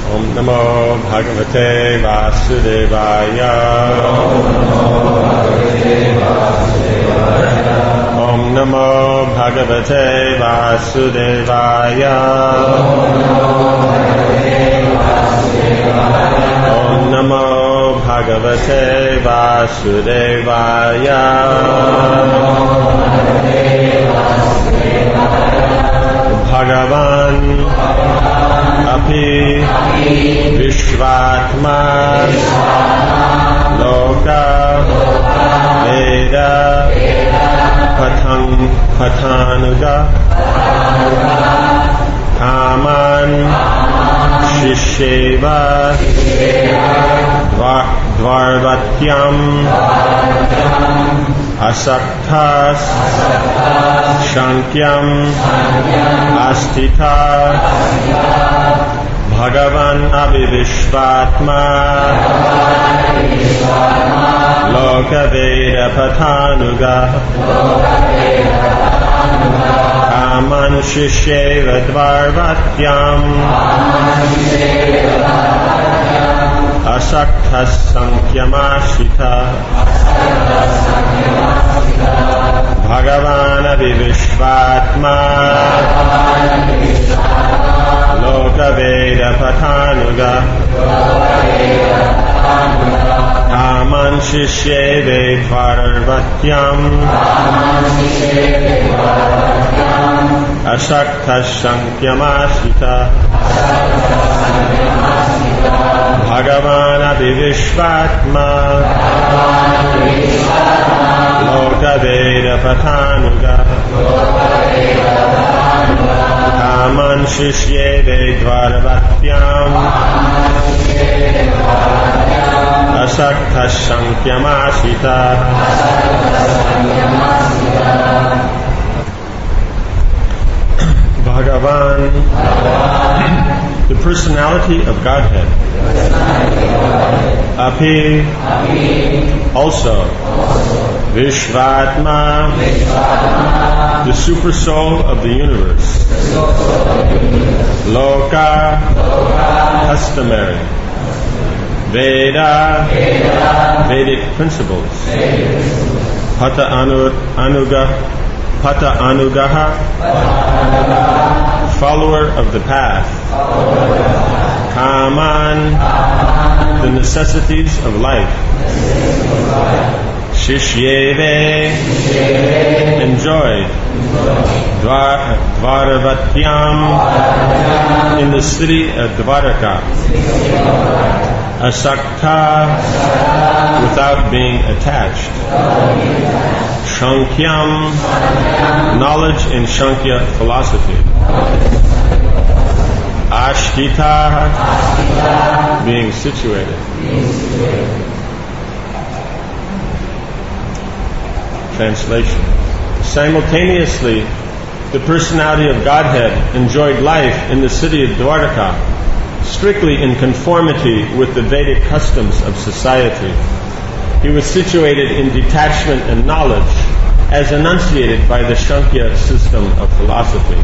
Om Namo Bhagavate Vasudevaya. Om Namo Bhagavate Vasudevaya. Om Namo Bhagavate Vasudevaya. Bhagavan Api Vishvatma Loka Veda Pathanuga Kaman Shisheva Dvarvatyam Asaktas Shankyam Astita Bhagavan Abhivishvatma Lokaveda Pathanuga Kaman Shisheva Dvarvatyam Asaktas Sankyamashita Bhagavan Abhivishvatma Lokaveda Pathanuga Kaman Shisheve Dvarvatyam Asaktas Sankyamashita Bhagavan Abhivishvatma Lokaveda Pathanuga Kaman Shishyeve Dvarvatyam Asaktas Sankyamashita. Bhagavan, the personality of Godhead. Api, also. Vishvatma, the super soul of the universe. Loka, customary. Veda, Vedic principles. Pata anugaha, follower of the path. Kaman, the necessities of life. Shishyeve, enjoyed. Dvaravatyam, in the city of Dvaraka. Asakta, without being attached. Shankyam, knowledge in Shankya philosophy. Ashtita, being situated. Translation. Simultaneously, the personality of Godhead enjoyed life in the city of Dwarka, strictly in conformity with the Vedic customs of society. He was situated in detachment and knowledge, as enunciated by the Shankya system of philosophy.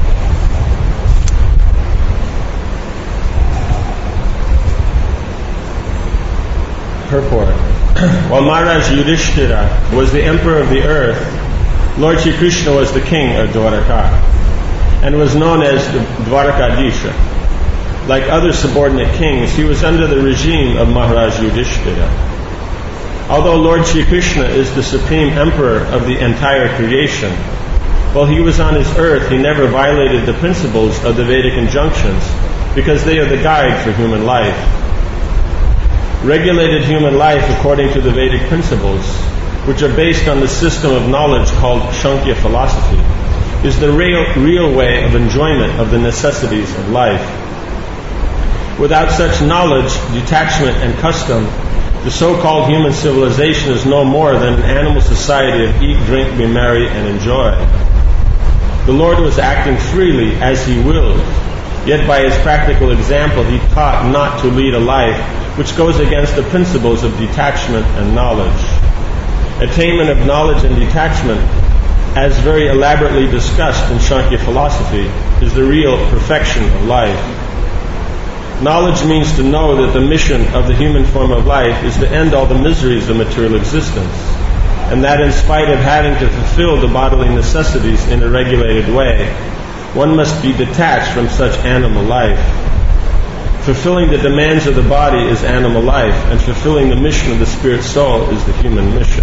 Purport. While Maharaj Yudhishthira was the emperor of the earth, Lord Shri Krishna was the king of Dwaraka and was known as the Dwarakadisha. Like other subordinate kings, he was under the regime of Maharaj Yudhishthira. Although Lord Shri Krishna is the supreme emperor of the entire creation, while he was on his earth, he never violated the principles of the Vedic injunctions because they are the guide for human life. Regulated human life according to the Vedic principles, which are based on the system of knowledge called Shankya philosophy, is the real way of enjoyment of the necessities of life. Without such knowledge, detachment, and custom, the so-called human civilization is no more than an animal society of eat, drink, be merry, and enjoy. The Lord was acting freely as He willed, yet by His practical example He taught not to lead a life which goes against the principles of detachment and knowledge. Attainment of knowledge and detachment, as very elaborately discussed in Shankya philosophy, is the real perfection of life. Knowledge means to know that the mission of the human form of life is to end all the miseries of material existence, and that in spite of having to fulfill the bodily necessities in a regulated way, one must be detached from such animal life. Fulfilling the demands of the body is animal life, and fulfilling the mission of the spirit soul is the human mission.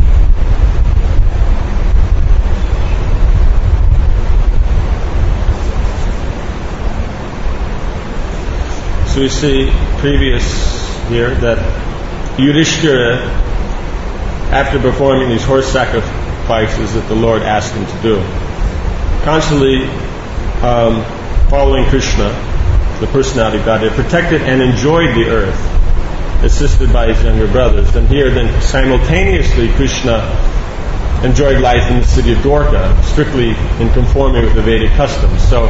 So we see previous here that Yudhishthira, after performing these horse sacrifices that the Lord asked him to do, constantly following Krishna, the personality of God, they protected and enjoyed the earth, assisted by his younger brothers. And here then simultaneously Krishna enjoyed life in the city of Dwarka, strictly in conformity with the Vedic customs. So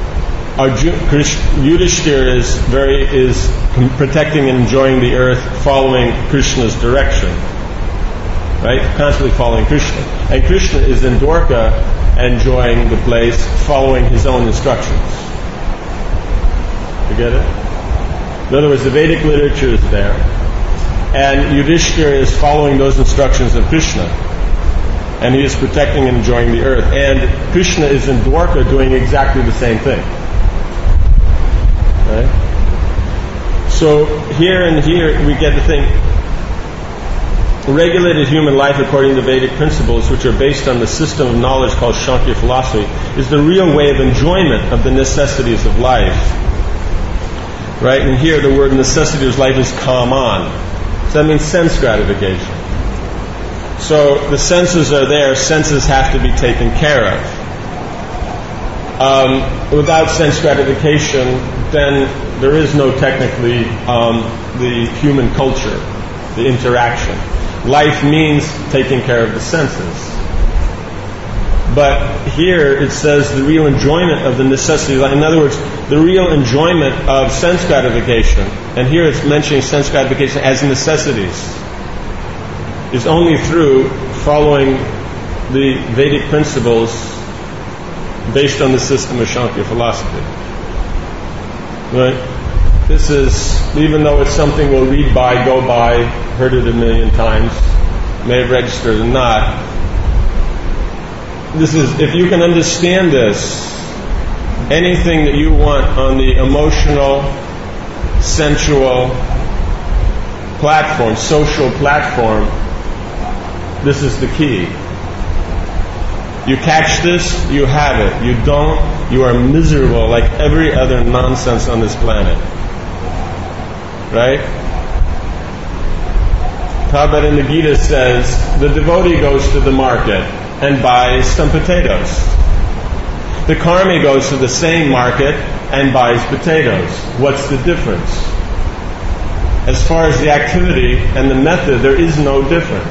Yudhishthira is protecting and enjoying the earth, following Krishna's direction, right? Constantly following Krishna. And Krishna is in Dwarka, enjoying the place, following his own instructions. You get it? In other words, the Vedic literature is there, and Yudhishthira is following those instructions of Krishna, and he is protecting and enjoying the earth. And Krishna is in Dwarka doing exactly the same thing. Right? So here and here we get the thing. Regulated human life according to Vedic principles, which are based on the system of knowledge called Shankya philosophy, is the real way of enjoyment of the necessities of life. Right? And here the word necessity of life is kaman. So that means sense gratification. So the senses are there, senses have to be taken care of. Without sense gratification, then there is no technically the human culture, the interaction. Life means taking care of the senses. But here it says the real enjoyment of the necessity. In other words, the real enjoyment of sense gratification, and here it's mentioning sense gratification as necessities, is only through following the Vedic principles based on the system of Shankya philosophy. Right? This is, even though it's something we'll read by, go by, heard it a million times, may have registered or not, this is, if you can understand this, anything that you want on the emotional, sensual platform, social platform, this is the key. You catch this, you have it. You don't, you are miserable like every other nonsense on this planet. Right? Prabhupada in the Gita says, the devotee goes to the market and buys some potatoes. The karmi goes to the same market and buys potatoes. What's the difference? As far as the activity and the method, there is no difference.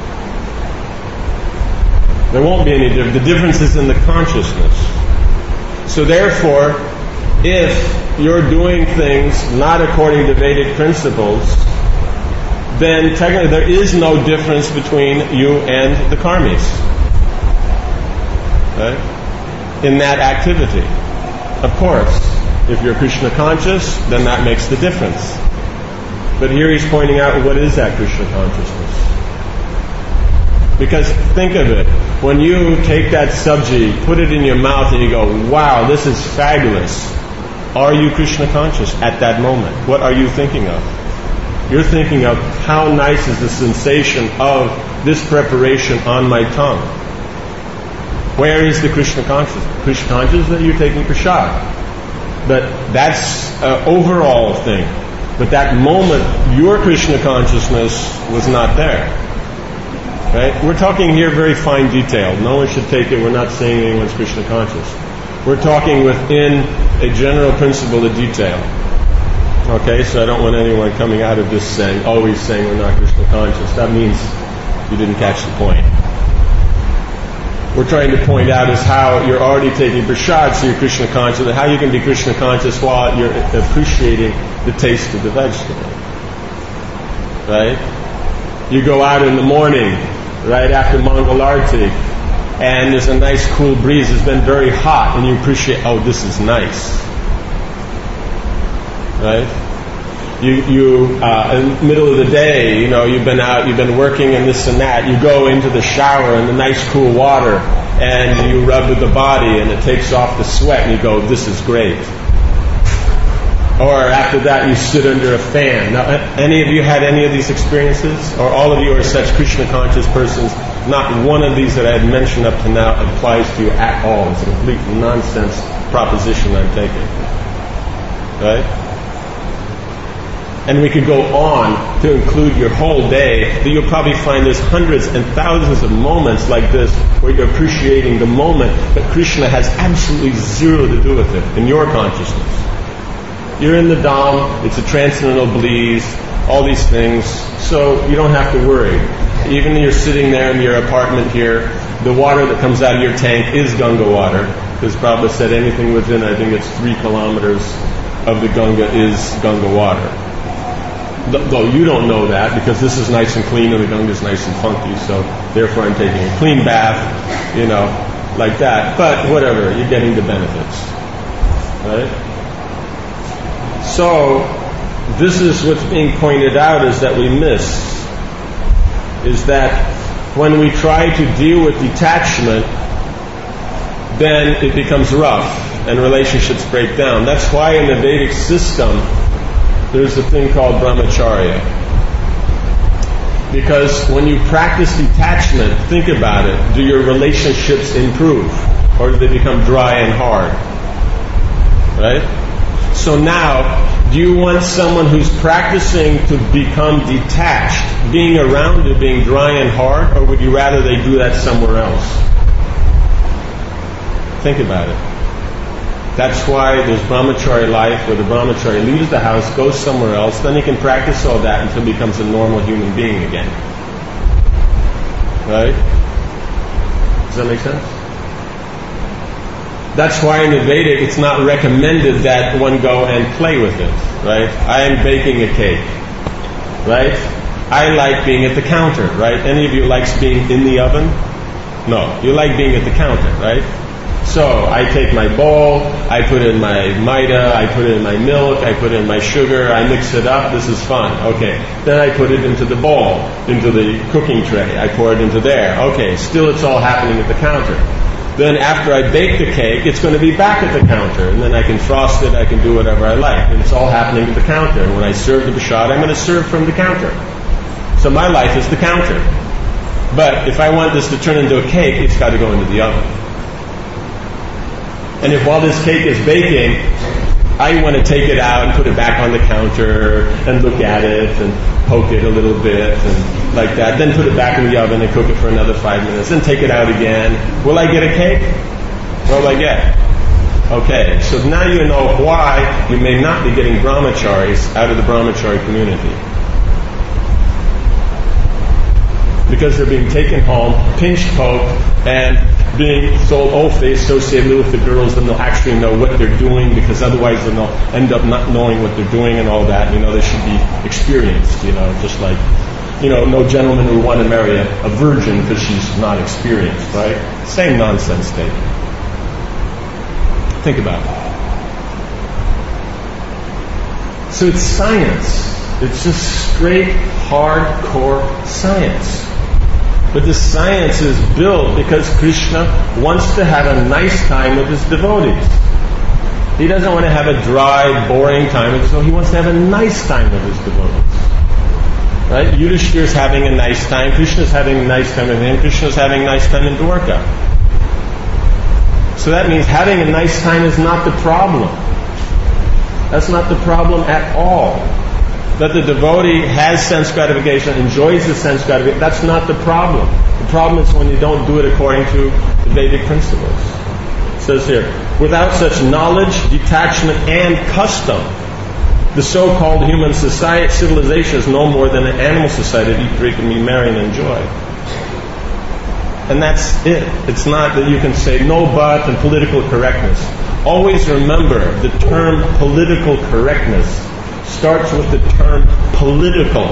There won't be any difference. The difference is in the consciousness. So therefore, if you're doing things not according to Vedic principles, then technically there is no difference between you and the karmis. Right? In that activity. Of course, if you're Krishna conscious, then that makes the difference. But here he's pointing out, what is that Krishna consciousness? Because think of it, when you take that sabji, put it in your mouth and you go, wow, this is fabulous. Are you Krishna conscious at that moment? What are you thinking of? You're thinking of how nice is the sensation of this preparation on my tongue. Where is the Krishna consciousness? Krishna consciousness that you're taking prasad. But that's an overall thing. But that moment, your Krishna consciousness was not there. Right? We're talking here very fine detail. No one should take it, we're not saying anyone's Krishna conscious. We're talking within a general principle of detail. Okay, so I don't want anyone coming out of this saying, always saying we're not Krishna conscious. That means you didn't catch the point. We're trying to point out is how you're already taking prasad, so you're Krishna conscious, and how you can be Krishna conscious while you're appreciating the taste of the vegetable. Right? You go out in the morning, right after Mangal Arati, and there's a nice cool breeze. It's been very hot, and you appreciate, oh, this is nice. Right? You in the middle of the day, you've been out, you've been working and this and that. You go into the shower in the nice cool water, and you rub with the body, and it takes off the sweat, and you go, "This is great." Or after that, you sit under a fan. Now, any of you had any of these experiences? Or all of you are such Krishna conscious persons? Not one of these that I had mentioned up to now applies to you at all. It's a complete nonsense proposition I'm taking. Right? And we could go on to include your whole day, that you'll probably find there's hundreds and thousands of moments like this where you're appreciating the moment, but Krishna has absolutely zero to do with it in your consciousness. You're in the Dham, it's a transcendental bliss, all these things, so you don't have to worry. Even you're sitting there in your apartment here, the water that comes out of your tank is Ganga water, because Prabhupada said anything within, I think it's 3 kilometers of the Ganga is Ganga water. Though you don't know that, because this is nice and clean and the Ganga is nice and funky, so therefore I'm taking a clean bath, like that. But whatever, you're getting the benefits. Right? So, this is what's being pointed out is that we miss. Is that when we try to deal with detachment, then it becomes rough and relationships break down. That's why in the Vedic system, there's a thing called brahmacharya. Because when you practice detachment, think about it, do your relationships improve? Or do they become dry and hard? Right? So now, do you want someone who's practicing to become detached, being around you, being dry and hard, or would you rather they do that somewhere else? Think about it. That's why there's brahmachari life, where the brahmachari leaves the house, goes somewhere else, then he can practice all that until he becomes a normal human being again. Right? Does that make sense? That's why in the Vedic it's not recommended that one go and play with it. Right? I am baking a cake. Right? I like being at the counter. Right? Any of you likes being in the oven? No. You like being at the counter. Right? So, I take my bowl, I put in my maida, I put in my milk, I put in my sugar, I mix it up, this is fun. Okay. Then I put it into the bowl, into the cooking tray, I pour it into there. Okay, still it's all happening at the counter. Then after I bake the cake, it's going to be back at the counter, and then I can frost it, I can do whatever I like. And it's all happening at the counter. And when I serve the prasad, I'm going to serve from the counter. So my life is the counter. But if I want this to turn into a cake, it's got to go into the oven. And if while this cake is baking, I want to take it out and put it back on the counter and look at it and poke it a little bit and like that, then put it back in the oven and cook it for another 5 minutes, then take it out again. Will I get a cake? What will I get? Okay, so now you know why you may not be getting brahmacharis out of the brahmachari community. Because they're being taken home, pinched poke, and being so associated with the girls, then they'll actually know what they're doing, because otherwise then they'll end up not knowing what they're doing and all that. They should be experienced, just like, no gentleman would want to marry a virgin because she's not experienced, right? Same nonsense statement. Think about it. So it's science. It's just straight, hardcore science. But the science is built because Krishna wants to have a nice time with his devotees. He doesn't want to have a dry, boring time, so he wants to have a nice time with his devotees. Right? Yudhishthira is having a nice time, Krishna is having a nice time with him, Krishna is having a nice time in Dwarka. So that means having a nice time is not the problem. That's not the problem at all. That the devotee has sense gratification, enjoys the sense gratification, that's not the problem. The problem is when you don't do it according to the Vedic principles. It says here, without such knowledge, detachment, and custom, the so-called human society, civilization is no more than an animal society, eat, drink, and be merry and enjoy. And that's it. It's not that you can say no but and political correctness. Always remember the term political correctness starts with the term political.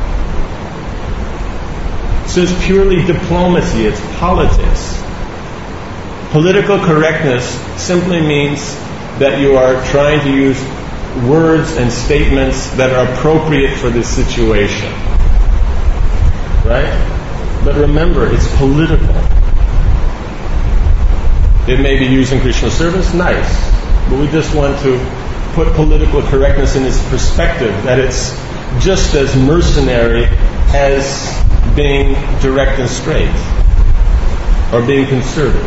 So it's purely diplomacy, it's politics. Political correctness simply means that you are trying to use words and statements that are appropriate for this situation. Right? But remember, it's political. It may be used in Krishna service, nice. But we just want to put political correctness in its perspective, that it's just as mercenary as being direct and straight, or being conservative.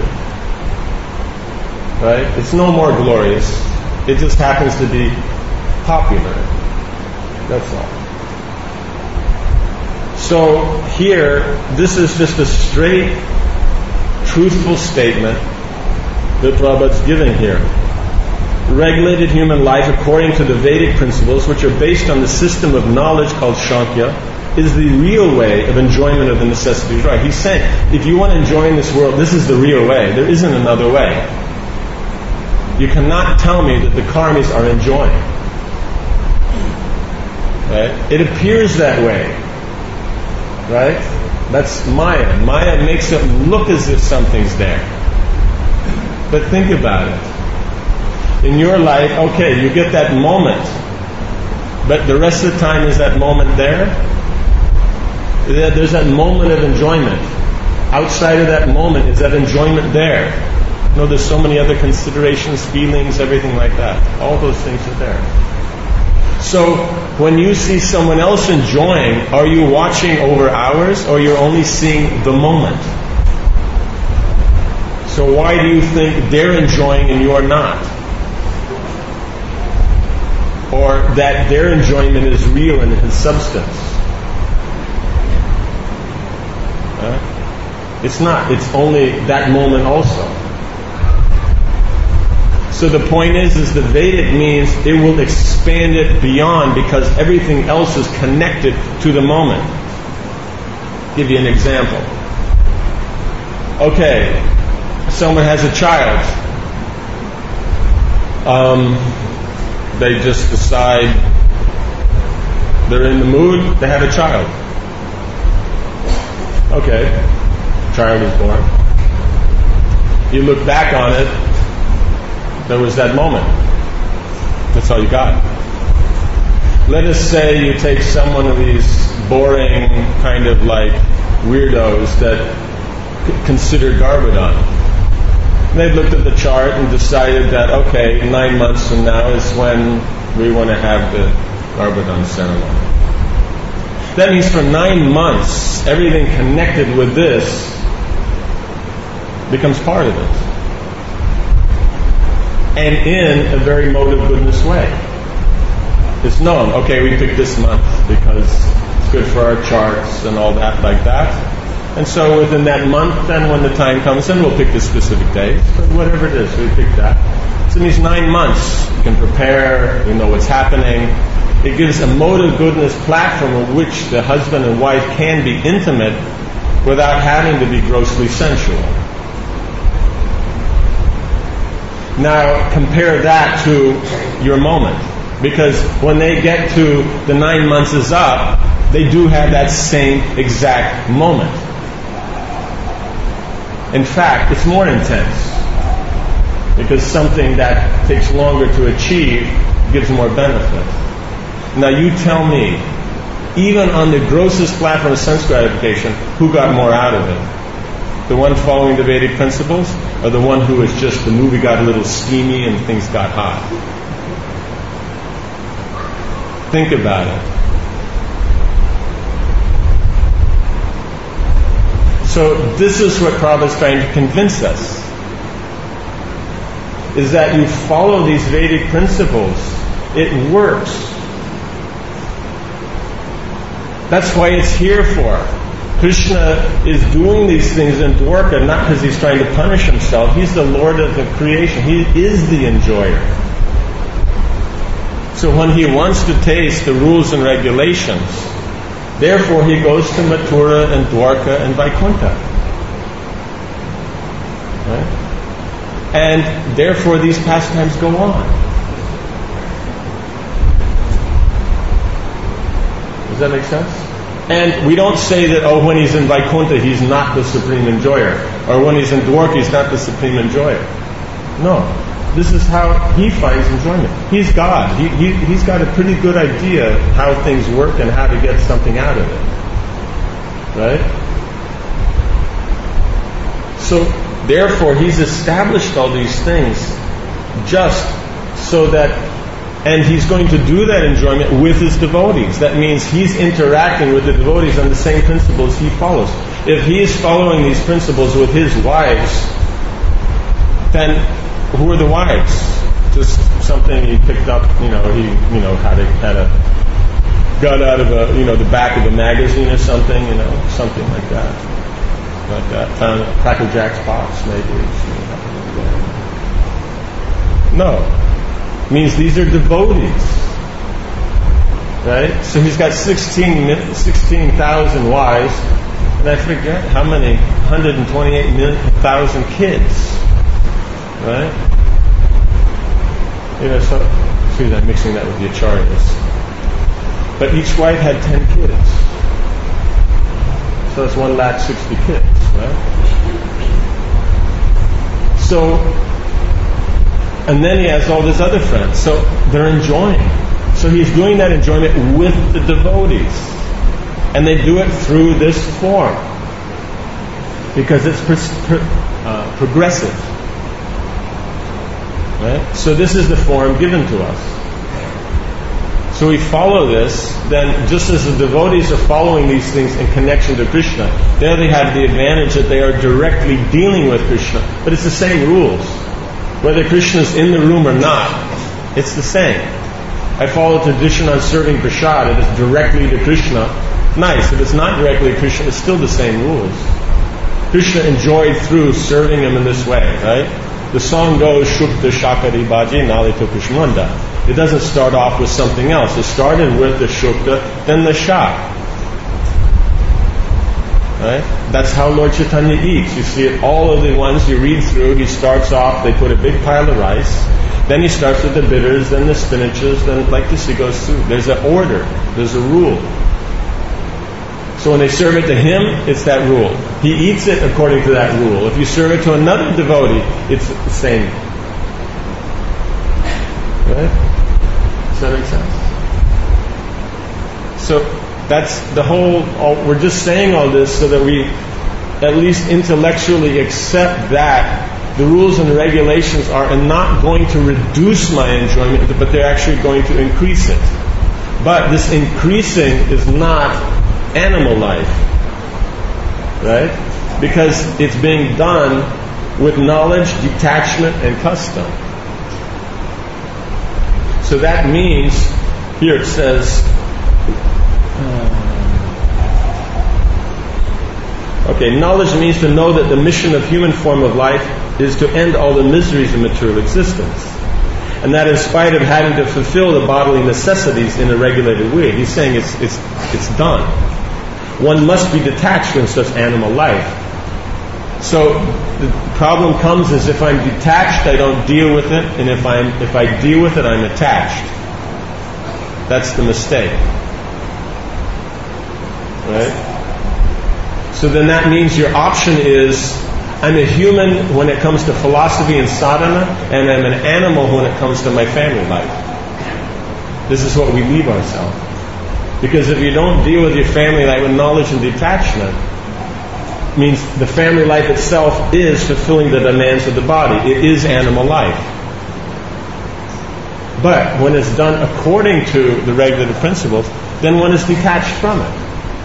Right? It's no more glorious. It just happens to be popular. That's all. So here, this is just a straight, truthful statement that Prabhupada's giving here. Regulated human life according to the Vedic principles, which are based on the system of knowledge called Sankhya, is the real way of enjoyment of the necessities. Right? He's saying, if you want to enjoy in this world, this is the real way. There isn't another way. You cannot tell me that the karmis are enjoying. Right? It appears that way. Right? That's Maya. Maya makes it look as if something's there. But think about it. In your life, okay, you get that moment, but the rest of the time, is that moment there? There's that moment of enjoyment. Outside of that moment, is that enjoyment there? No, there's so many other considerations, feelings, everything like that. All those things are there. So, when you see someone else enjoying, are you watching over hours, or you're only seeing the moment? So why do you think they're enjoying and you're not? Or that their enjoyment is real and has substance? It's not. It's only that moment also. So the point is the Vedic means it will expand it beyond, because everything else is connected to the moment. I'll give you an example. Okay, someone has a child. They just decide they're in the mood to have a child. Okay, child is born. You look back on it, there was that moment. That's all you got. Let us say you take someone of these boring kind of like weirdos that consider Garbhodhan. They looked at the chart and decided that, okay, 9 months from now is when we want to have the Garbhodhan ceremony. That means for 9 months, everything connected with this becomes part of it. And in a very mode of goodness way. It's known, okay, we picked this month because it's good for our charts and all that like that. And so within that month, then when the time comes, then we'll pick the specific days. But whatever it is, we pick that. So in these 9 months, we can prepare, we know what's happening. It gives a mode of goodness platform on which the husband and wife can be intimate without having to be grossly sensual. Now compare that to your moment. Because when they get to the 9 months is up, they do have that same exact moment. In fact, it's more intense. Because something that takes longer to achieve gives more benefit. Now you tell me, even on the grossest platform of sense gratification, who got more out of it? The one following the Vedic principles, or the one who was just, the movie got a little steamy and things got hot? Think about it. So this is what Prabhupada is trying to convince us. Is that you follow these Vedic principles. It works. That's why it's here for. Krishna is doing these things in Dwarka not because he's trying to punish himself. He's the Lord of the creation. He is the enjoyer. So when he wants to taste the rules and regulations, therefore he goes to Mathura and Dwarka and Vaikuntha. Right? And therefore these pastimes go on. Does that make sense? And we don't say that, oh, when he's in Vaikuntha, he's not the supreme enjoyer. Or when he's in Dwarka, he's not the supreme enjoyer. No. this is how he finds enjoyment. He's God. He's got a pretty good idea how things work and how to get something out of it. Right? So, therefore, he's established all these things just so that, and he's going to do that enjoyment with his devotees. That means he's interacting with the devotees on the same principles he follows. If he is following these principles with his wives, then who are the wives? Just something he picked up, got out of the back of a magazine or something, something like that. Like that. Cracker Jack's box, maybe. No. It means these are devotees. Right? So he's got 16,000 wives, and I forget how many, 128,000 kids. Right? So, excuse me, I'm mixing that with the acharyas. But each wife had 10 kids. So that's 160,000 kids, right? So, and then he has all his other friends. So they're enjoying. So he's doing that enjoyment with the devotees. And they do it through this form. Because it's progressive. Right? So this is the form given to us. So we follow this, then just as the devotees are following these things in connection to Krishna, there they have the advantage that they are directly dealing with Krishna. But it's the same rules. Whether Krishna's in the room or not, it's the same. I follow tradition on serving prasad. If it's directly to Krishna, nice. If it's not directly to Krishna, it's still the same rules. Krishna enjoyed through serving him in this way, right? The song goes, Shukta Shakari Baji Nalito Kushmanda. It doesn't start off with something else. It started with the Shukta, then the Shak. Right? That's how Lord Chaitanya eats. You see it, all of the ones you read through, he starts off, they put a big pile of rice, then he starts with the bitters, then the spinaches, then like this he goes through. There's an order, there's a rule. So when they serve it to him, it's that rule. He eats it according to that rule. If you serve it to another devotee, it's the same. Right? Does that make sense? So that's the whole, we're just saying all this so that we at least intellectually accept that the rules and regulations are not going to reduce my enjoyment, but they're actually going to increase it. But this increasing is not animal life, right? Because it's being done with knowledge, detachment, and custom. So that means, here it says, knowledge means to know that the mission of human form of life is to end all the miseries of material existence. And that in spite of having to fulfill the bodily necessities in a regulated way, he's saying it's done. One must be detached from such animal life. So the problem comes is if I'm detached, I don't deal with it, and if I deal with it, I'm attached. That's the mistake. Right? So then that means your option is, I'm a human when it comes to philosophy and sadhana, and I'm an animal when it comes to my family life. This is what we leave ourselves. Because if you don't deal with your family life with knowledge and detachment, it means the family life itself is fulfilling the demands of the body. It is animal life. But when it's done according to the regulative principles, then one is detached from it.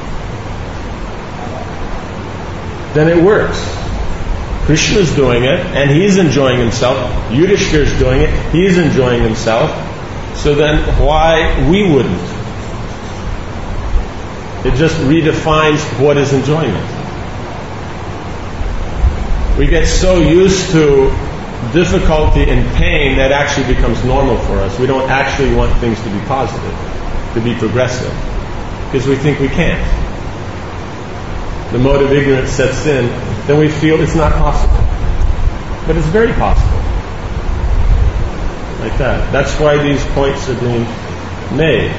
Then it works. Krishna is doing it, and he's enjoying himself. Yudhishthira is doing it, he's enjoying himself. So then why we wouldn't? It just redefines what is enjoyment. We get so used to difficulty and pain that actually becomes normal for us. We don't actually want things to be positive, to be progressive, because we think we can't. The mode of ignorance sets in, then we feel it's not possible. But it's very possible. Like that. That's why these points are being made.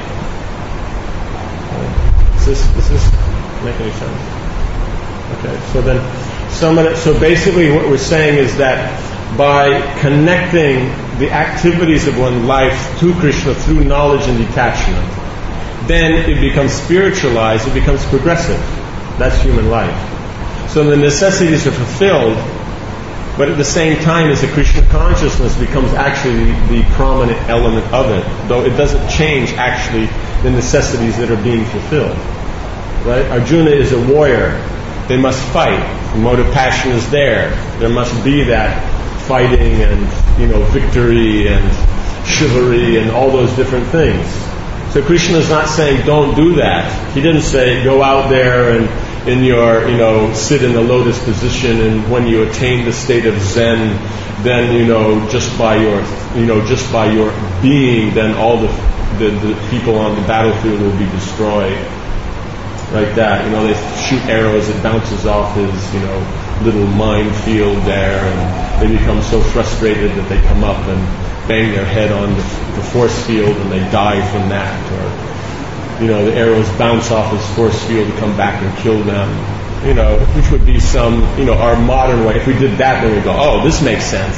Does this make any sense? Okay, so then so basically what we're saying is that by connecting the activities of one's life to Krishna through knowledge and detachment, then it becomes spiritualized, it becomes progressive. That's human life. So the necessities are fulfilled, but at the same time as the Krishna consciousness becomes actually the prominent element of it, though it doesn't change actually the necessities that are being fulfilled. Right? Arjuna is a warrior. They must fight. The motive passion is there. There must be that fighting and, victory and chivalry and all those different things. So Krishna is not saying don't do that. He didn't say go out there and sit in the lotus position, and when you attain the state of Zen, then just by your being, then all the people on the battlefield will be destroyed. Like that, they shoot arrows, it bounces off his little minefield there, and they become so frustrated that they come up and bang their head on the force field and they die from that. Or the arrows bounce off his force field to come back and kill them. Which would be some, our modern way. If we did that, then we'd go, oh, this makes sense.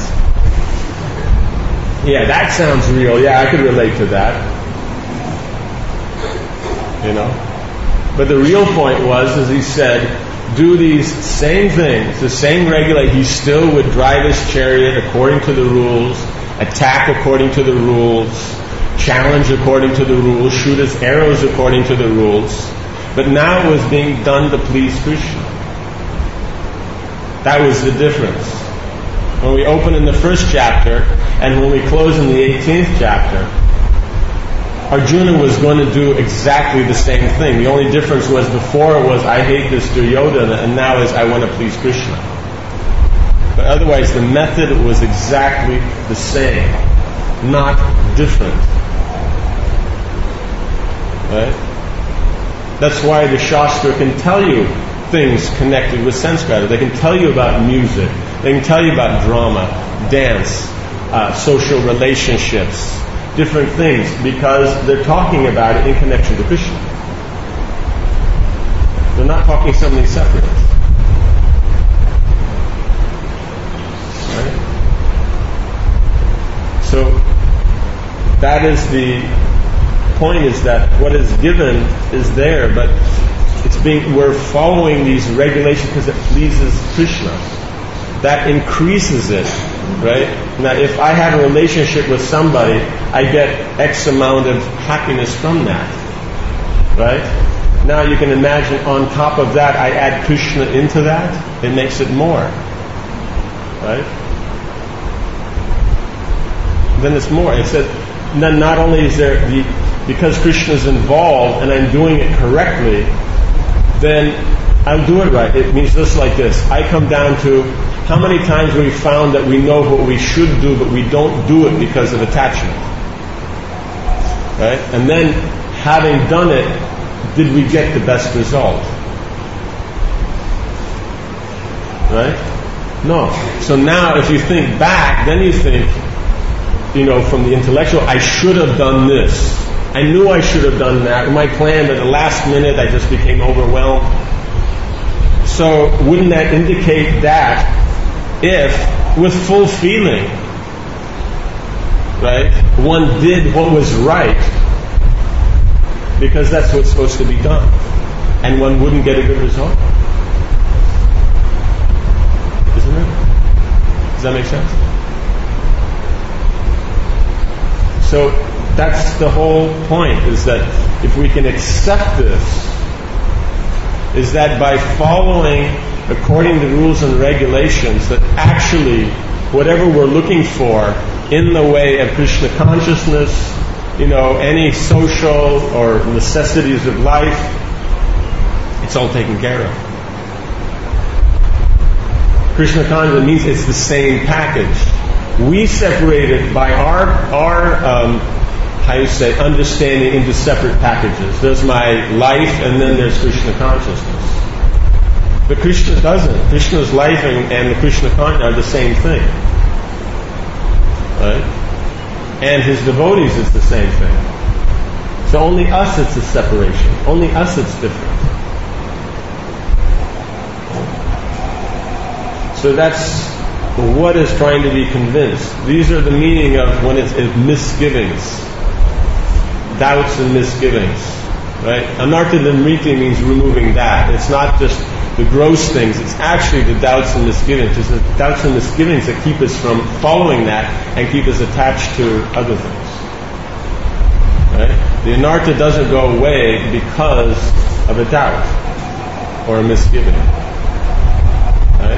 Yeah, that sounds real. Yeah, I could relate to that. But the real point was, as he said, do these same things, the same regulate. He still would drive his chariot according to the rules, attack according to the rules, challenge according to the rules, shoot his arrows according to the rules. But now it was being done to please Krishna. That was the difference. When we open in the first chapter and when we close in the 18th chapter, Arjuna was going to do exactly the same thing. The only difference was before it was I hate this Duryodhana, and now is I want to please Krishna. But otherwise the method was exactly the same, not different. Right? That's why the Shastra can tell you things connected with Sanskara. They can tell you about music. They can tell you about drama, dance, social relationships, different things, because they're talking about it in connection to Krishna. They're not talking something separate. Right? So that is the point, is that what is given is there, but we're following these regulations because it pleases Krishna. That increases it, right? Now, if I have a relationship with somebody, I get X amount of happiness from that, right? Now you can imagine on top of that, I add Krishna into that, it makes it more, right? Then it's more. It said, then not only is there because Krishna is involved and I'm doing it correctly, then I'll do it right. It means just like this. I come down to how many times we've found that we know what we should do, but we don't do it because of attachment. Right? And then, having done it, did we get the best result? Right? No. So now, if you think back, then you think, from the intellectual, I should have done this. I knew I should have done that. My plan, but at the last minute, I just became overwhelmed. So, wouldn't that indicate that if, with full feeling, right, one did what was right, because that's what's supposed to be done, and one wouldn't get a good result? Isn't it? Does that make sense? So, that's the whole point, is that if we can accept this, is that by following according to rules and regulations, that actually whatever we're looking for in the way of Krishna consciousness, any social or necessities of life, it's all taken care of. Krishna consciousness means it's the same package. We separate it by our understanding into separate packages. There's my life, and then there's Krishna consciousness. But Krishna doesn't. Krishna's life and the Krishna consciousness are the same thing. Right? And his devotees is the same thing. So only us it's a separation. Only us it's different. So that's what is trying to be convinced. These are the meaning of when it's misgivings, doubts and misgivings, right? Anartha Nimriti means removing that. It's not just the gross things, it's actually the doubts and misgivings. It's the doubts and misgivings that keep us from following that and keep us attached to other things. Right? The anartha doesn't go away because of a doubt or a misgiving. Right?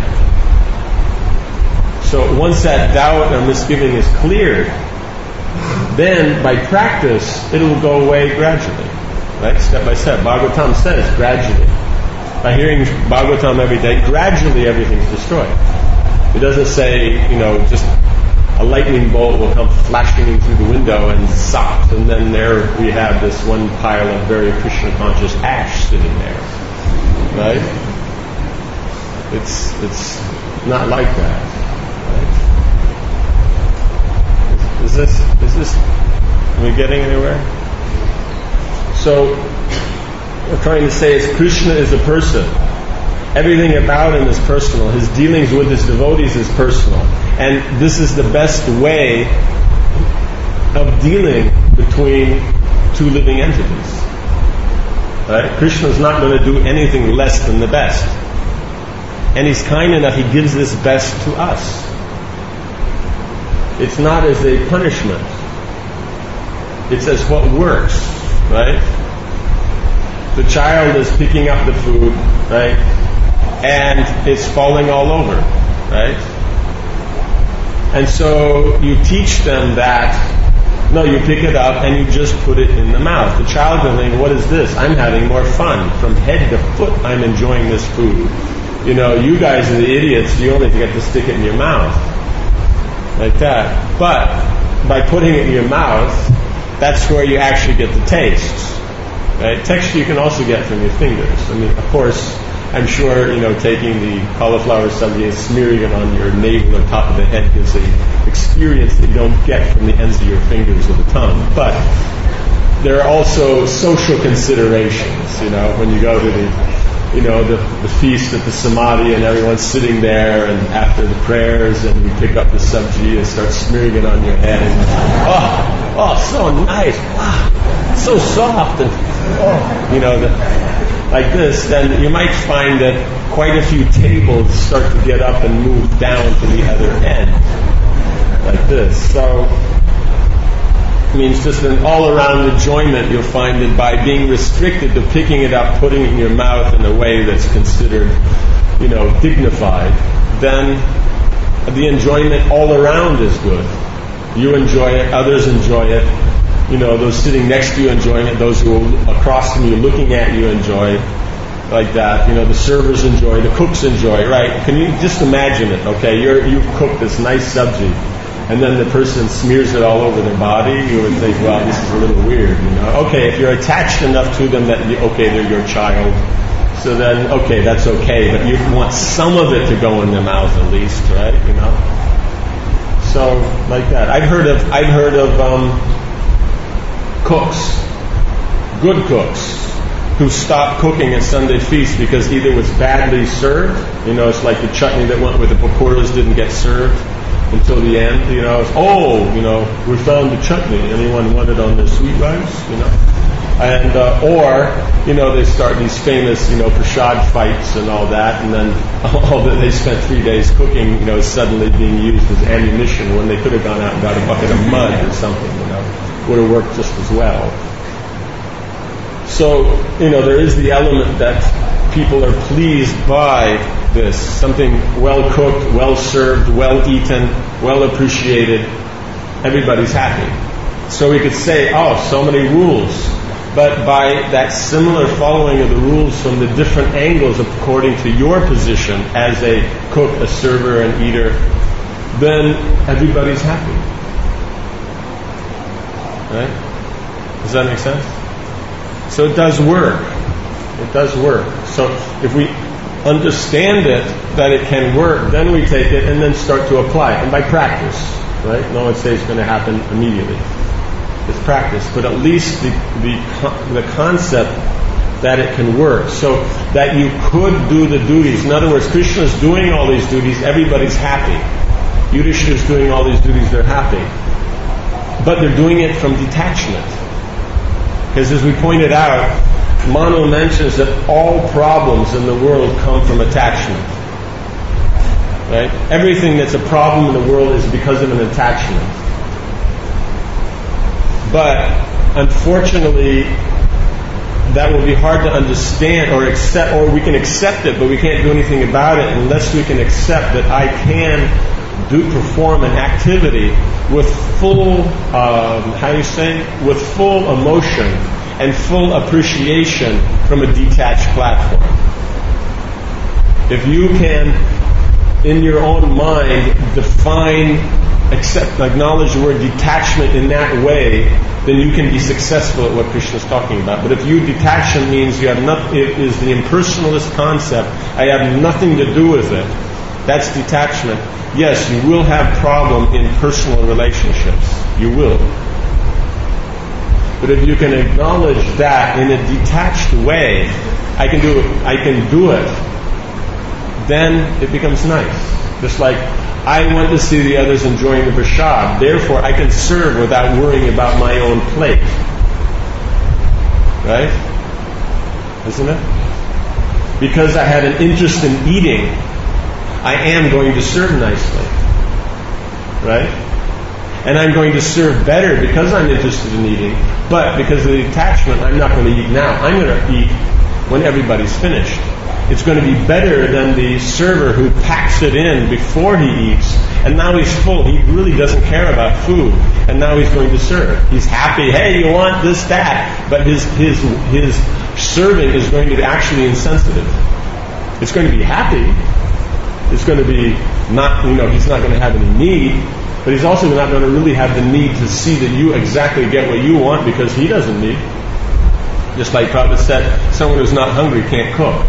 So once that doubt or misgiving is cleared, then by practice it will go away gradually, right? Step by step. Bhagavatam says gradually. By hearing Bhagavatam every day, gradually everything's destroyed. It doesn't say, just a lightning bolt will come flashing in through the window and zap, and then there we have this one pile of very Krishna conscious ash sitting there, right? It's not like that. Is this, are we getting anywhere? So, what we're trying to say is Krishna is a person. Everything about him is personal. His dealings with his devotees is personal. And this is the best way of dealing between two living entities. Right? Krishna is not going to do anything less than the best. And he's kind enough, he gives this best to us. It's not as a punishment. It's as what works, right? The child is picking up the food, right? And it's falling all over, right? And so you teach them that, no, you pick it up and you just put it in the mouth. The child will think, what is this? I'm having more fun. From head to foot, I'm enjoying this food. You guys are the idiots, you only get to stick it in your mouth. Like that. But by putting it in your mouth, that's where you actually get the taste. Right? Texture you can also get from your fingers. I mean, of course, I'm sure, taking the cauliflower sabji and smearing it on your navel or top of the head gives an experience that you don't get from the ends of your fingers or the tongue. But there are also social considerations, when you go to the feast at the samadhi and everyone's sitting there and after the prayers and you pick up the sabji and start smearing it on your head and so nice, wow, so soft and like this, then you might find that quite a few tables start to get up and move down to the other end like this. So it means just an all-around enjoyment. You'll find that by being restricted to picking it up, putting it in your mouth in a way that's considered, dignified, then the enjoyment all around is good. You enjoy it, others enjoy it, those sitting next to you enjoying it, those who are across from you looking at you enjoy, like that. The servers enjoy, the cooks enjoy, right? Can you just imagine it, okay? You've cooked this nice sabji, and then the person smears it all over their body, you would think, well, this is a little weird, Okay, if you're attached enough to them that, they're your child, so then, okay, that's okay, but you want some of it to go in their mouth at least, right? So, like that. I've heard of cooks, good cooks, who stopped cooking at Sunday feast because either it was badly served, it's like the chutney that went with the pakoras didn't get served until the end, we found the chutney, anyone want it on their sweet rice, and or they start these famous prasad fights and all that, and then all that they spent 3 days cooking is suddenly being used as ammunition when they could have gone out and got a bucket of mud or something, would have worked just as well. So there is the element that people are pleased by this, something well cooked, well served, well eaten, well appreciated. Everybody's happy. So we could say, so many rules. But by that similar following of the rules from the different angles according to your position as a cook, a server, an eater, then everybody's happy. Right? Does that make sense? So it does work. It does work. So if we understand it, that it can work, then we take it and then start to apply it. And by practice, right? No one says it's going to happen immediately. It's practice. But at least the concept that it can work. So that you could do the duties. In other words, Krishna's doing all these duties, everybody's happy. Yudhishthira is doing all these duties, they're happy. But they're doing it from detachment. Because as we pointed out, Manu mentions that all problems in the world come from attachment. Right? Everything that's a problem in the world is because of an attachment. But unfortunately, that will be hard to understand or accept, or we can accept it, but we can't do anything about it unless we can accept that I can perform an activity with full, with full emotion and full appreciation from a detached platform. If you can, in your own mind, acknowledge the word detachment in that way, then you can be successful at what Krishna is talking about. But if detachment means you have it is the impersonalist concept, I have nothing to do with it, that's detachment. Yes, you will have problem in personal relationships. You will. But if you can acknowledge that in a detached way, I can do it, then it becomes nice. Just like I want to see the others enjoying the prasad, therefore I can serve without worrying about my own plate. Right? Isn't it? Because I had an interest in eating, I am going to serve nicely. Right? And I'm going to serve better because I'm interested in eating, but because of the attachment, I'm not going to eat now. I'm going to eat when everybody's finished. It's going to be better than the server who packs it in before he eats, and now he's full. He really doesn't care about food, and now he's going to serve. He's happy. Hey, you want this, that? But his serving is going to be actually insensitive. It's going to be happy. It's going to be not, he's not going to have any need, but he's also not going to really have the need to see that you exactly get what you want because he doesn't need. Just like Prabhupada said, someone who's not hungry can't cook.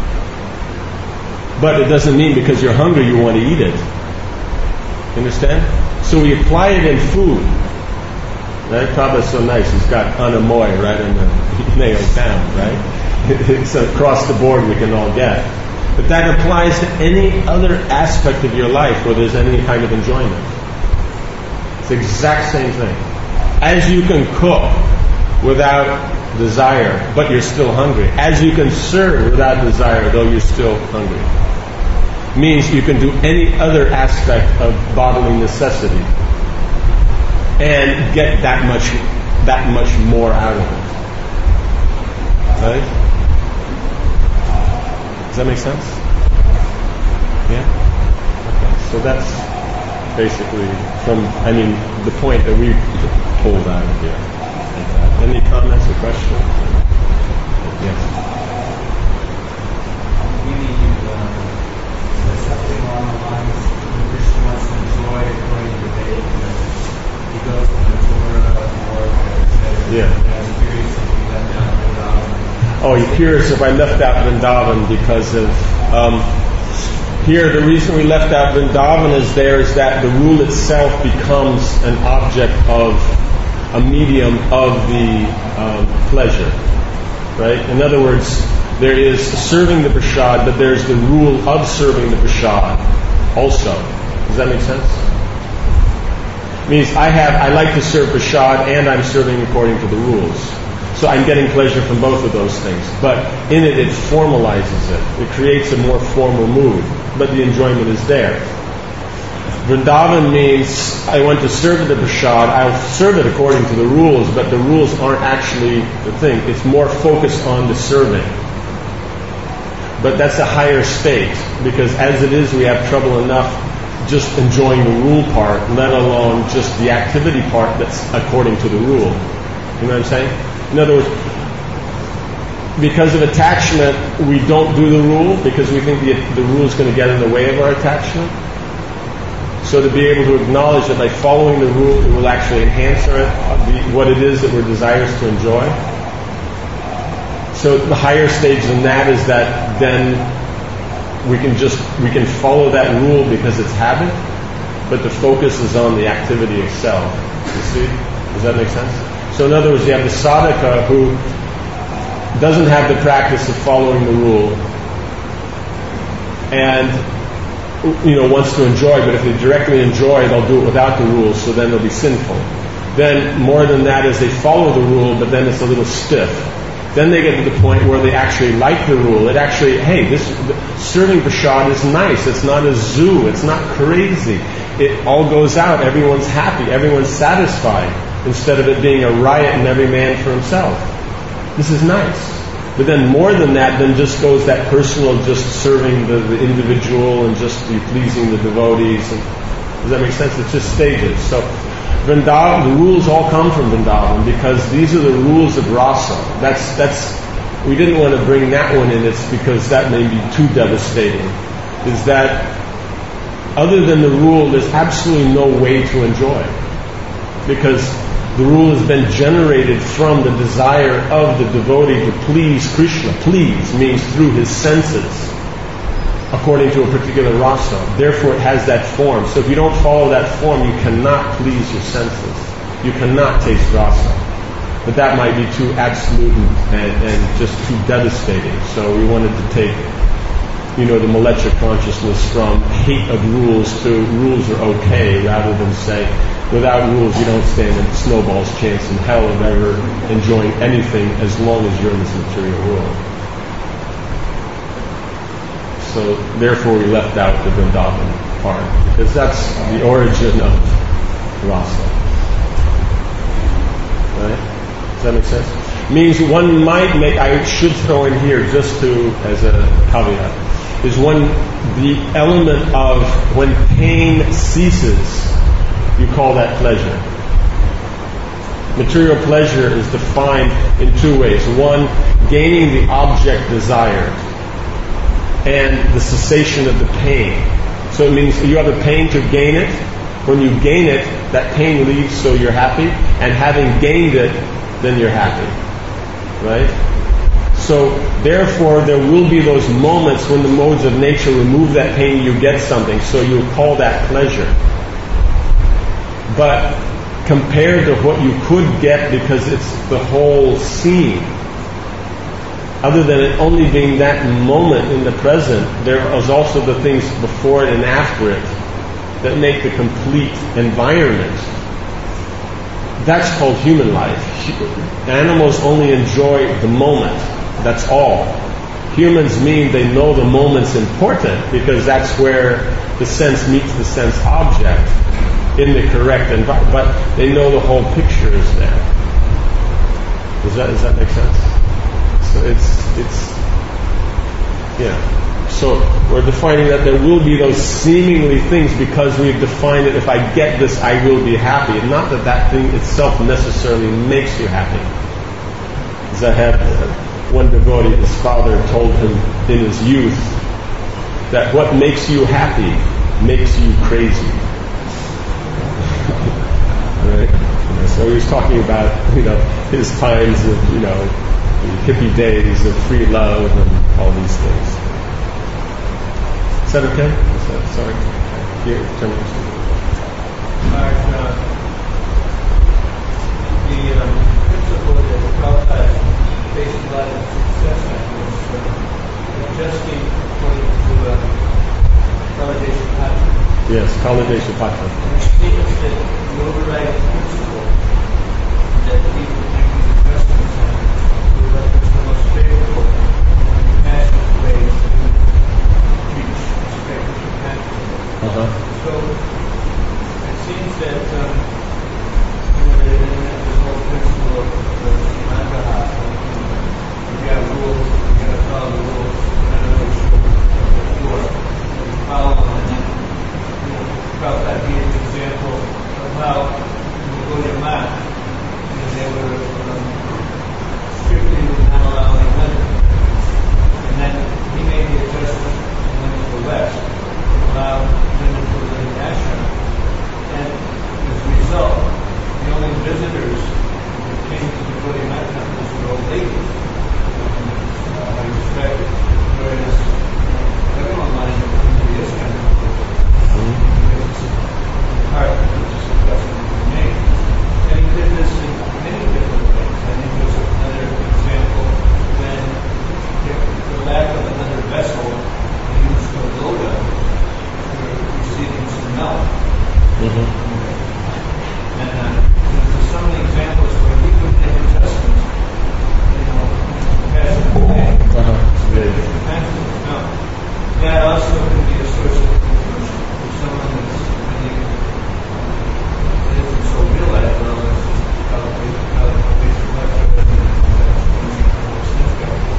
But it doesn't mean because you're hungry you want to eat it. You understand? So we apply it in food. Right? Prabhupada's so nice. He's got anamoy right in the nail down, right? It's across the board we can all get. But that applies to any other aspect of your life where there's any kind of enjoyment. It's the exact same thing. As you can cook without desire, but you're still hungry. As you can serve without desire, though you're still hungry. Means you can do any other aspect of bodily necessity and get that much more out of it. Right? Does that make sense? Yeah? Okay. So that's basically the point that we pulled out of here. Any comments or questions? Yes. Maybe there's something along the lines when Krishna wants to enjoy according to the Vedic, he goes to the Torah or curious if he left out Vrindavan. Oh, you're curious if I left out Vrindavan because of here the reason we left out Vrindavan is that the rule itself becomes an object of a medium of the pleasure, right? In other words, there is serving the prasad, but there's the rule of serving the prasad also. Does that make sense? It means I like to serve prasad and I'm serving according to the rules. So I'm getting pleasure from both of those things. But in it formalizes it. It creates a more formal mood, but the enjoyment is there. Vrindavan means I want to serve the prasad, I'll serve it according to the rules, but the rules aren't actually the thing. It's more focused on the serving. But that's a higher state, because as it is we have trouble enough just enjoying the rule part, let alone just the activity part that's according to the rule. You know what I'm saying? In other words, because of attachment, we don't do the rule because we think the rule is going to get in the way of our attachment. So to be able to acknowledge that by following the rule, it will actually enhance what it is that we're desirous to enjoy. So the higher stage than that is that then we can follow that rule because it's habit, but the focus is on the activity itself. You see? Does that make sense? So in other words, you have the sadhaka who doesn't have the practice of following the rule, and wants to enjoy, but if they directly enjoy, they'll do it without the rules, so then they'll be sinful. Then more than that is they follow the rule, but then it's a little stiff. Then they get to the point where they actually like the rule. It actually, hey, this serving prasad is nice. It's not a zoo. It's not crazy. It all goes out. Everyone's happy. Everyone's satisfied. Instead of it being a riot and every man for himself. This is nice. But then more than that, then just goes that personal, just serving the individual and just pleasing the devotees. And, does that make sense? It's just stages. So Vrindavan, the rules all come from Vrindavan because these are the rules of rasa. We didn't want to bring that one in. It's because that may be too devastating. Is that other than the rule, there's absolutely no way to enjoy. Because the rule has been generated from the desire of the devotee to please Krishna. Please means through his senses, according to a particular rasa. Therefore it has that form. So if you don't follow that form, you cannot please your senses. You cannot taste rasa. But that might be too absolute and just too devastating. So we wanted to take, the Malecha consciousness from hate of rules to rules are okay, rather than say, without rules you don't stand a snowball's chance in hell of ever enjoying anything as long as you're in this material world. So therefore we left out the Vrindavan part, because that's the origin of rasa. Right? Does that make sense? Means one might make, I should throw in here just as a caveat, is the element of when pain ceases, you call that pleasure. Material pleasure is defined in two ways. One, gaining the object desired, and the cessation of the pain. So it means you have the pain to gain it. When you gain it, that pain leaves, so you're happy. And having gained it, then you're happy. Right? So therefore, there will be those moments when the modes of nature remove that pain, you get something. So you call that pleasure. But compared to what you could get, because it's the whole scene, other than it only being that moment in the present, there is also the things before it and after it that make the complete environment. That's called human life. Animals only enjoy the moment. That's all. Humans mean they know the moment's important because that's where the sense meets the sense object in the correct environment. But they know the whole picture is there. Does that make sense? So So we're defining that there will be those seemingly things because we've defined it. If I get this, I will be happy. And not that thing itself necessarily makes you happy. As I had one devotee, his father told him in his youth that what makes you happy makes you crazy. Right? So he was talking about his times of the hippie days of free love and all these things. Is that okay? Sorry. Here, turn it. The principle that Prabhupada based a lot of success on was adjusting according to Kala Desha. Yes, Kala Desha. Which states that the overriding principle that people make these adjustments on is that it's the most favorable and compassionate way to treat respect and compassion. So it seems that the whole principle of Mangaha, if you have rules, you got to follow the rules, you got to know what you follow them, and about that being an example of how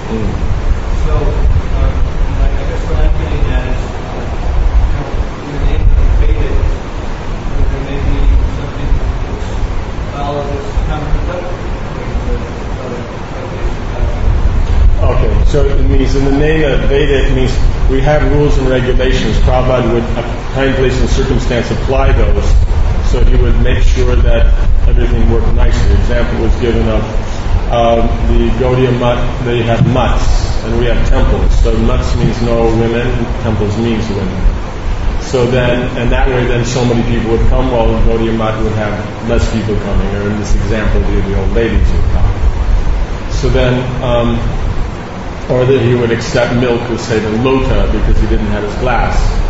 So, I guess what I'm getting at is, in the name of Vedic, there may be something that's followed that's counterproductive with other traditions. Okay, so it means in the name of Veda, it means we have rules and regulations. Prabhupada would, time, place, and circumstance apply those. So he would make sure that everything worked nicely. Example was given of the Gaudiya Mutt, they have mutts, and we have temples. So mutts means no women, temples means women. So then, and that way then so many people would come, while the Gaudiya Mutt would have less people coming, or in this example, the old ladies would come. So then, or that he would accept milk with, say, the lota, because he didn't have his glass.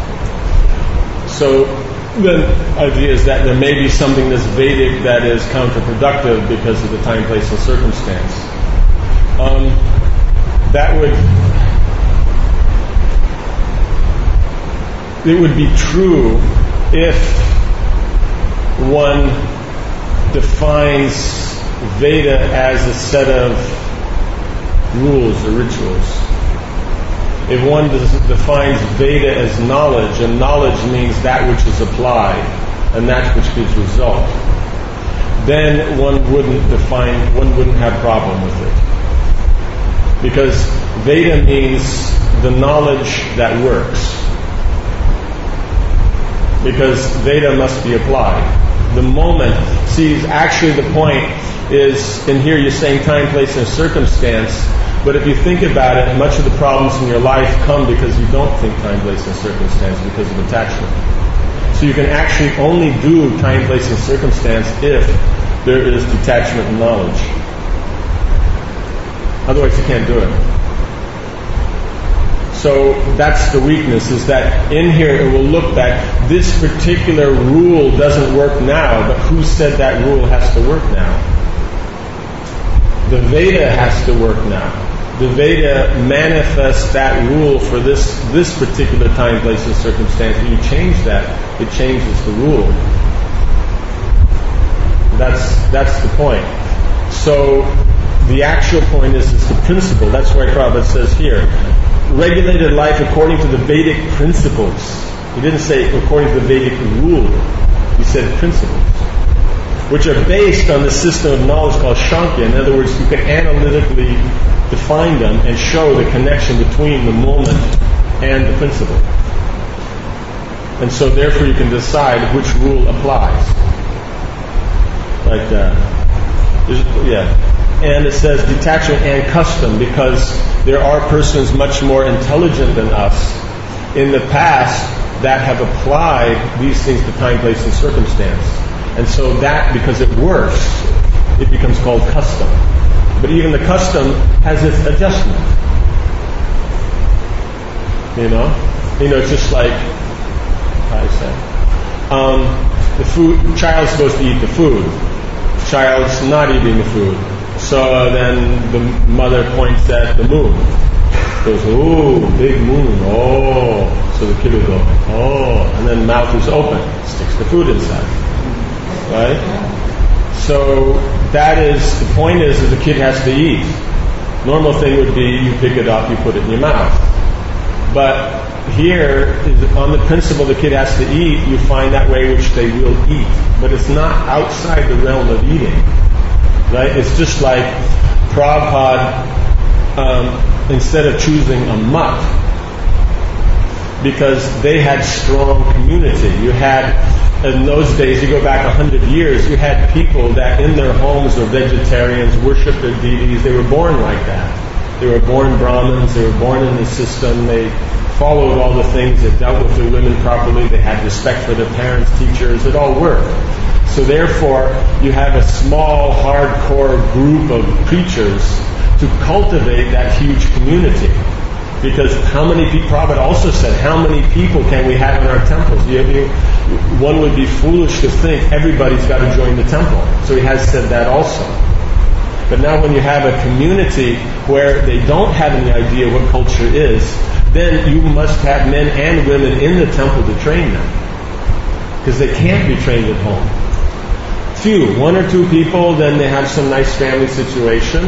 So the idea is that there may be something that's Vedic that is counterproductive because of the time, place, and circumstance. It would be true if one defines Veda as a set of rules or rituals. If one defines Veda as knowledge, and knowledge means that which is applied, and that which gives result, then one wouldn't have problem with it. Because Veda means the knowledge that works. Because Veda must be applied. The moment, actually the point is, in here you're saying time, place, and circumstance, but if you think about it, much of the problems in your life come because you don't think time, place, and circumstance because of attachment. So you can actually only do time, place, and circumstance if there is detachment and knowledge. Otherwise you can't do it. So that's the weakness, is that in here it will look that this particular rule doesn't work now, but who said that rule has to work now? The Veda has to work now. The Veda manifests that rule for this particular time, place, and circumstance. When you change that, it changes the rule. That's the point. So the actual point is the principle. That's why Prabhupada says here, regulated life according to the Vedic principles. He didn't say according to the Vedic rule. He said principles, which are based on the system of knowledge called Shankya. In other words, you can analytically define them and show the connection between the moment and the principle. And so therefore you can decide which rule applies. Like that. And it says detachment and custom, because there are persons much more intelligent than us in the past that have applied these things to time, place, and circumstance. And so that, because it works, it becomes called custom. But even the custom has its adjustment. It's just like, how do I say? The food, child's supposed to eat the food. Child's not eating the food. So then the mother points at the moon. Goes, "Ooh, big moon, oh." So the kid will go, "Oh," and then mouth is open, sticks the food inside. Right? So that is, the point is that the kid has to eat. Normal thing would be you pick it up, you put it in your mouth. But here, on the principle the kid has to eat, you find that way which they will eat. But it's not outside the realm of eating. Right? It's just like Prabhupada, instead of choosing a mutt, because they had strong community. You had, in those days, you go back 100 years, you had people that in their homes were vegetarians, worshiped their deities. They were born like that. They were born Brahmins. They were born in the system. They followed all the things that dealt with their women properly. They had respect for their parents, teachers. It all worked. So therefore, you have a small, hardcore group of preachers to cultivate that huge community. Because how many people, Prabhupada also said, how many people can we have in our temples? One would be foolish to think everybody's got to join the temple. So he has said that also. But now when you have a community where they don't have any idea what culture is, then you must have men and women in the temple to train them. Because they can't be trained at home. Few, one or two people, then they have some nice family situation.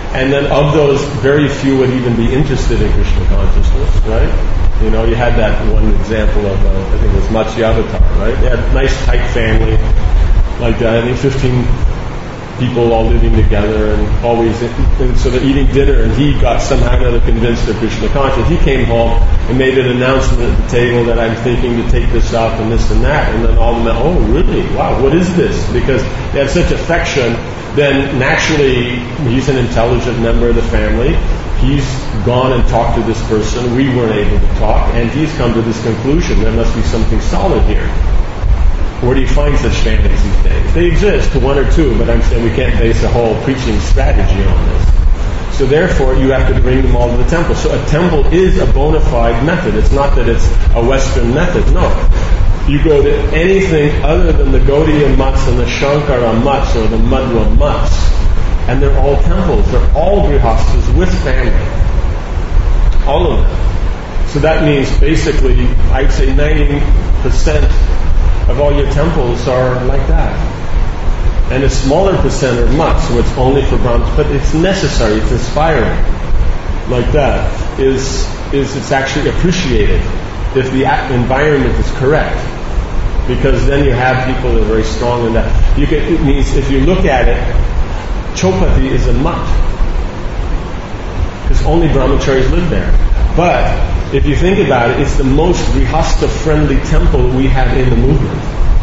And then of those, very few would even be interested in Krishna consciousness, right? You know, you had that one example of, I think it was Matsyavatar, right? They had a nice tight family, like that. I think 15 people all living together and always, and so they're eating dinner, and he got somehow or another convinced they're Krishna conscious. He came home and made an announcement at the table that I'm thinking to take this up and this and that, and then all of them, oh really? Wow, what is this? Because they have such affection, then naturally he's an intelligent member of the family. He's gone and talked to this person. We weren't able to talk, and he's come to this conclusion. There must be something solid here. Where do you find such families these days? They exist, to one or two, but I'm saying we can't base a whole preaching strategy on this. So therefore, you have to bring them all to the temple. So a temple is a bona fide method. It's not that it's a Western method. No. You go to anything other than the Gaudiya mutts and the Shankara mutts or the Madhva mutts, and they're all temples. They're all grihastas with family. All of them. So that means basically, I'd say 90% of all your temples are like that. And a smaller percent are mutts, so it's only for Brahmins, but it's necessary, it's inspiring. Like that is it's actually appreciated if the environment is correct. Because then you have people that are very strong in that. It means if you look at it, Chopati is a mutt. Because only brahmacharis live there. But if you think about it, it's the most grihastha-friendly temple we have in the movement.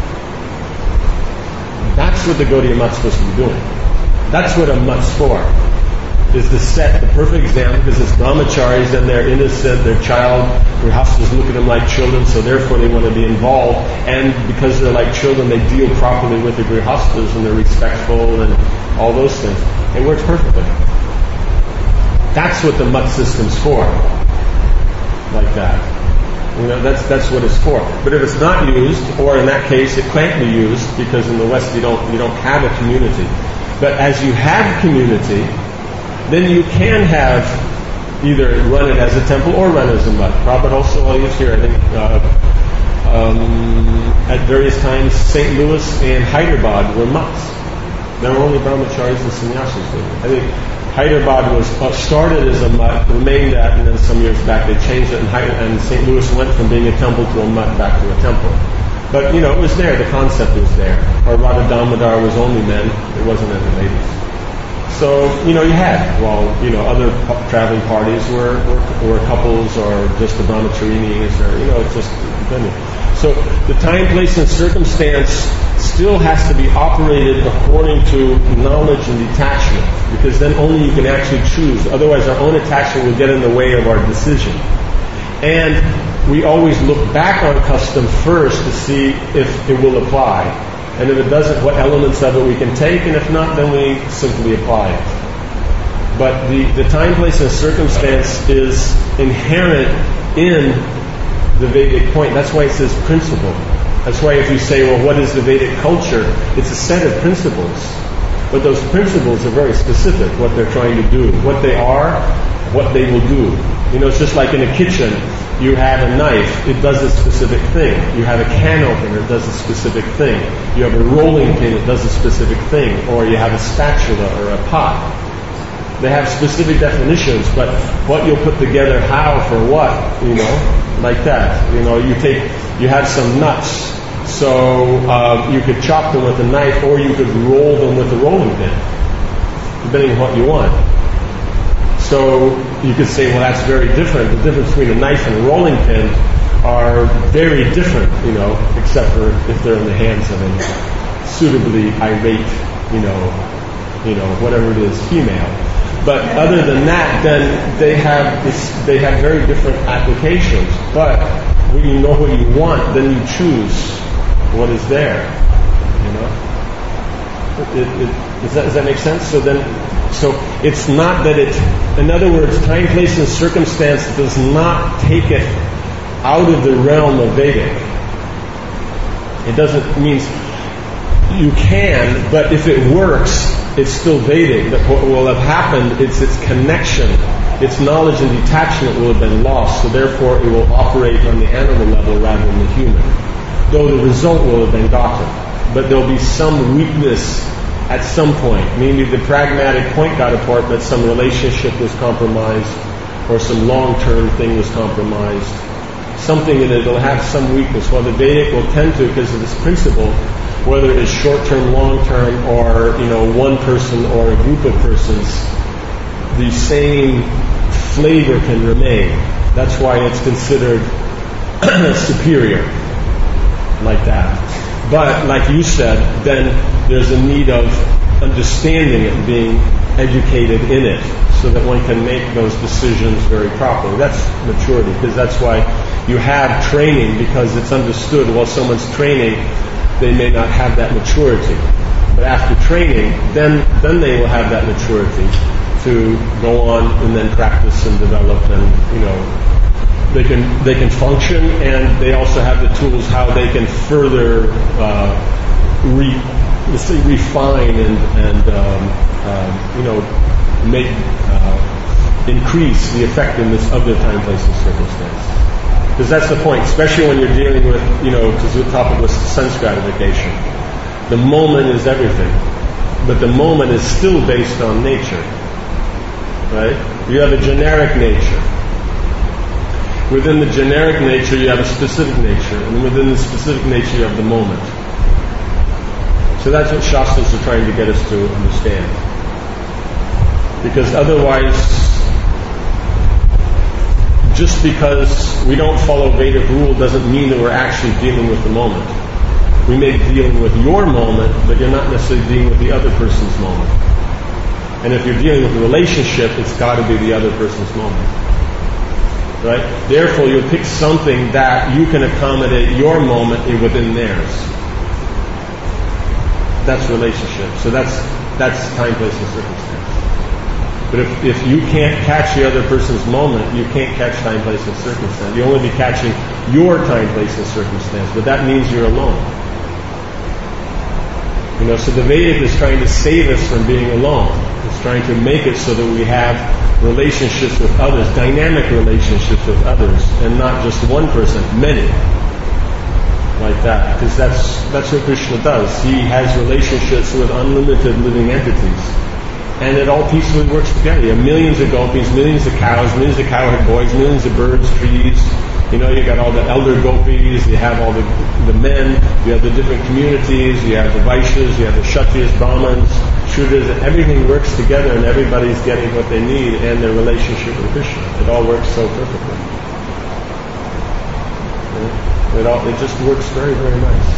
That's what the Gaudiya mutt's supposed to be doing. That's what a mutt's for. Is to set the perfect example, because it's brahmacharis and they're innocent, they're child, grihasthas look at them like children, so therefore they want to be involved, and because they're like children, they deal properly with the grihasthas and they're respectful and all those things. It works perfectly. That's what the mutt system's for. Like that. You know, that's what it's for. But if it's not used, or in that case it can't be used, because in the West you don't have a community. But as you have community, then you can have either run it as a temple or run it as a mutt. Prabhupada also always here, I think, at various times, St. Louis and Hyderabad were mutts. There were only brahmacharis and sannyasis there. I think Hyderabad was started as a mutt, remained that, and then some years back they changed it, and St. Louis went from being a temple to a mutt back to a temple. But, you know, it was there, the concept was there. Or Radha Damodar was only men, it wasn't any ladies. So, you know, you had, other traveling parties were couples or just the brahmacharinis or, it's just depending. So the time, place, and circumstance still has to be operated according to knowledge and detachment, because then only you can actually choose. Otherwise our own attachment will get in the way of our decision. And we always look back on custom first to see if it will apply. And if it doesn't, what elements of it we can take, and if not, then we simply apply it. But the time, place, and circumstance is inherent in the Vedic point. That's why it says principle. That's why if you say, well, what is the Vedic culture? It's a set of principles. But those principles are very specific, what they're trying to do, what they are, what they will do. It's just like in a kitchen. You have a knife, it does a specific thing. You have a can opener, it does a specific thing. You have a rolling pin, it does a specific thing. Or you have a spatula or a pot. They have specific definitions, but what you'll put together, how, for what, like that. You have some nuts, so you could chop them with a knife, or you could roll them with a rolling pin, depending on what you want. So you could say, well, that's very different. The difference between a knife and a rolling pin are very different, except for if they're in the hands of a suitably irate, whatever it is, female. But other than that, then they have very different applications. But when you know what you want, then you choose what is there. Does that make sense? So it's not that in other words, time, place, and circumstance does not take it out of the realm of Vedic. It doesn't mean you can, but if it works, it's still Vedic. But what will have happened is its connection, its knowledge and detachment will have been lost, so therefore it will operate on the animal level rather than the human. Though the result will have been gotten. But there'll be some weakness at some point. Maybe the pragmatic point got apart, but some relationship was compromised, or some long-term thing was compromised. Something in it will have some weakness. Well, the Vedic will tend to, because of this principle, whether it is short-term, long-term, or one person or a group of persons, the same flavor can remain. That's why it's considered superior, like that. But, like you said, then there's a need of understanding it, being educated in it, so that one can make those decisions very properly. That's maturity, because that's why you have training, because it's understood while someone's training, they may not have that maturity. But after training, then they will have that maturity to go on and then practice and develop, and they can function, and they also have the tools how they can further refine and make increase the effectiveness of their time, place, and circumstance. Because that's the point, especially when you're dealing with, because the topic was sense gratification. The moment is everything, but the moment is still based on nature, right? You have a generic nature. Within the generic nature, you have a specific nature, and within the specific nature, you have the moment. So that's what Shastras are trying to get us to understand. Because otherwise, just because we don't follow Vedic rule doesn't mean that we're actually dealing with the moment. We may be dealing with your moment, but you're not necessarily dealing with the other person's moment. And if you're dealing with a relationship, it's got to be the other person's moment. Right? Therefore, you'll pick something that you can accommodate your moment within theirs. That's relationship. So that's time, place, and circumstance. But if you can't catch the other person's moment, you can't catch time, place, and circumstance. You'll only be catching your time, place, and circumstance. But that means you're alone. So the Vedic is trying to save us from being alone. It's trying to make it so that we have relationships with others, dynamic relationships with others, and not just one person, many. Like that. Because that's what Krishna does. He has relationships with unlimited living entities. And it all peacefully works together. You have millions of gopis, millions of cows, millions of cowherd boys, millions of birds, trees. You got all the elder gopis, you have all the men, you have the different communities, you have the Vaishyas, you have the Kshatriyas, Brahmins, Shudras, and everything works together and everybody's getting what they need and their relationship with Krishna. It all works so perfectly. It just works very, very nice.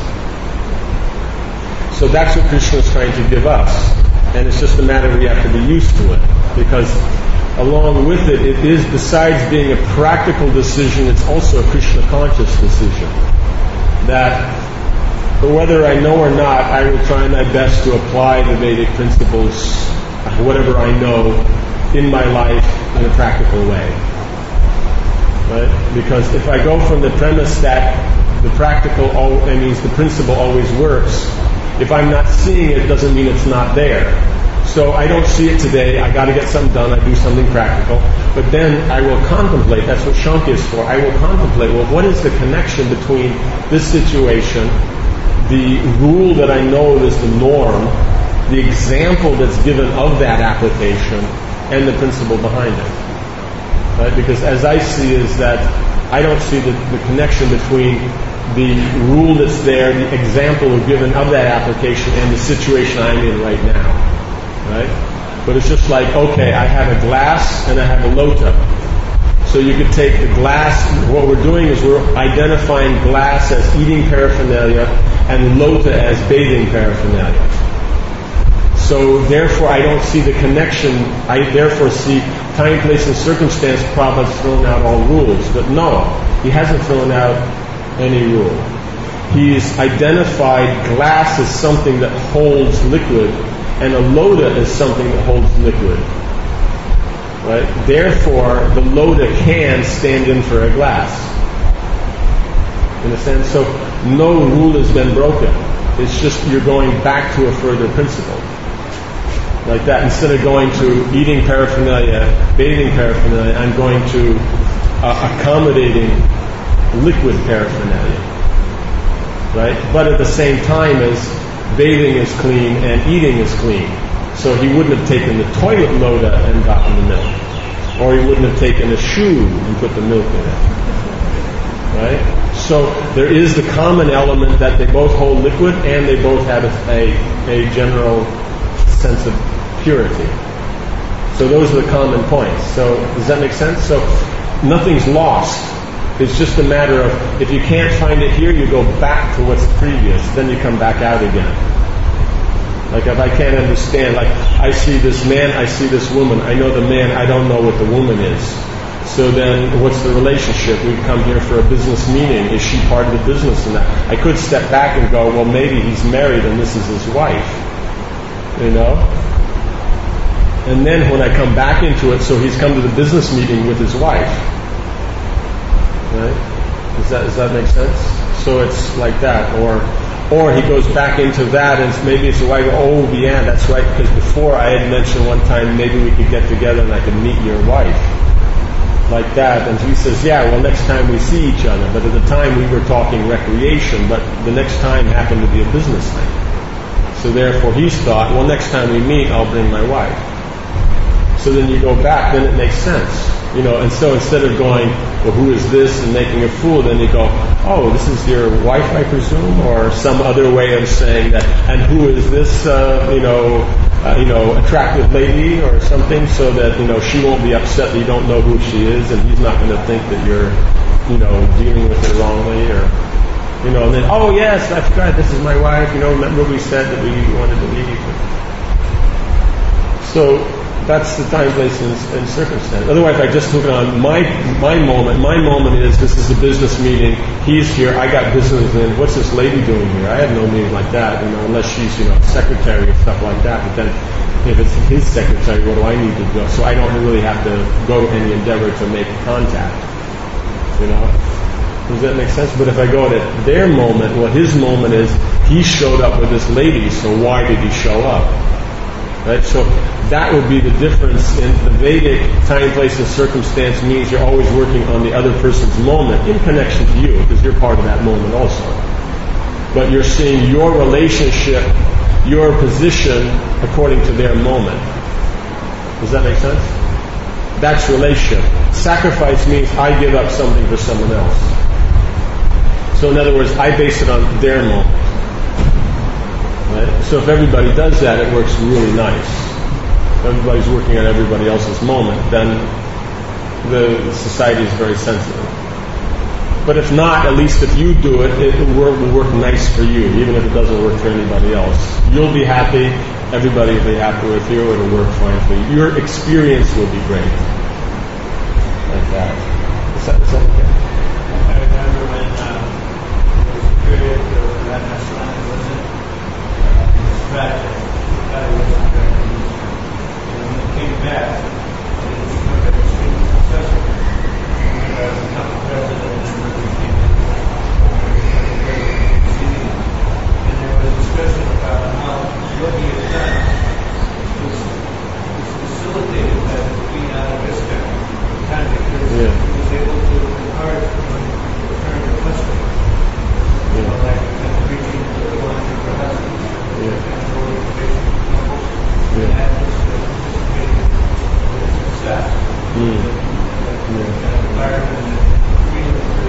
So that's what Krishna is trying to give us. And it's just a matter we have to be used to it. Because along with it, it is, besides being a practical decision, it's also a Krishna conscious decision. That whether I know or not, I will try my best to apply the Vedic principles, whatever I know, in my life in a practical way. Right? Because if I go from the premise that the the principle always works, if I'm not seeing it, doesn't mean it's not there. So I don't see it today, I got to get something done, I do something practical. But then I will contemplate, that's what Shankya is for, I will contemplate, what is the connection between this situation, the rule that I know is the norm, the example that's given of that application, and the principle behind it. Right? Because as I see is that I don't see the connection between the rule that's there, the example given of that application, and the situation I'm in right now. Right? But it's just like, okay, I have a glass and I have a lota. So you could take the glass, what we're doing is we're identifying glass as eating paraphernalia and lota as bathing paraphernalia. So therefore I don't see the connection, I therefore see time, place, and circumstance. Prabhupada's thrown out all rules. But no, he hasn't thrown out any rule. He's identified glass as something that holds liquid, and a lota is something that holds liquid. Right? Therefore, the lota can stand in for a glass. In a sense, so no rule has been broken. It's just you're going back to a further principle. Like that, instead of going to eating paraphernalia, bathing paraphernalia, I'm going to accommodating liquid paraphernalia. Right? But at the same time as bathing is clean and eating is clean. So he wouldn't have taken the toilet loda and gotten the milk. Or he wouldn't have taken a shoe and put the milk in it. Right? So there is the common element that they both hold liquid and they both have a general sense of purity. So those are the common points. So does that make sense? So nothing's lost. It's just a matter of, if you can't find it here, you go back to what's previous, then you come back out again. Like if I can't understand, like I see this man, I see this woman, I know the man, I don't know what the woman is. So then what's the relationship? We've come here for a business meeting. Is she part of the business in that? I could step back and go, well, maybe he's married and this is his wife. You know? And then when I come back into it, so he's come to the business meeting with his wife. Right? Does that make sense? So it's like that. Or he goes back into that and maybe it's a wife. Oh, yeah, that's right. Because before I had mentioned one time maybe we could get together and I could meet your wife. Like that. And he says, yeah, well, next time we see each other. But at the time we were talking recreation, but the next time happened to be a business thing. So therefore he's thought, well, next time we meet, I'll bring my wife. So then you go back, then it makes sense. You know, and so instead of going, well, who is this, and making a fool, then you go, oh, this is your wife, I presume, or some other way of saying that, and who is this, attractive lady or something, so that, she won't be upset that you don't know who she is, and he's not going to think that you're, dealing with her wrongly, or, and then, oh, yes, I forgot, this is my wife, remember we said that we wanted to meet each other. So, that's the time, place, and circumstance. Otherwise, I just took it on my moment. My moment is, this is a business meeting. He's here. I got business in. What's this lady doing here? I have no meeting like that, unless she's, secretary or stuff like that. But then, if it's his secretary, what do I need to do? So I don't really have to go to any endeavor to make contact. Does that make sense? But if I go to their moment, well, his moment is, he showed up with this lady, so why did he show up? Right? So that would be the difference in the Vedic time, place, and circumstance means you're always working on the other person's moment in connection to you, because you're part of that moment also. But you're seeing your relationship, your position according to their moment. Does that make sense? That's relationship. Sacrifice means I give up something for someone else. So in other words, I base it on their moment. Right? So if everybody does that, it works really nice. If everybody's working on everybody else's moment, then the society is very sensitive. But if not, at least if you do it, it will work nice for you, even if it doesn't work for anybody else. You'll be happy, everybody will be happy with you, it'll work fine for you. Your experience will be great. Like that. Is that okay? I remember when there was a period where that restaurant wasn't tragic. That wasn't very easy. And when it came back, it was extremely successful. And I was not president, and we came in. And there was a discussion about how what he had done was facilitated by being out of discount. Kind of because he was able to encourage return to customers. Like reaching to the one for husbands. And for organizations of couples. And that was participating in success. That environment and freedom to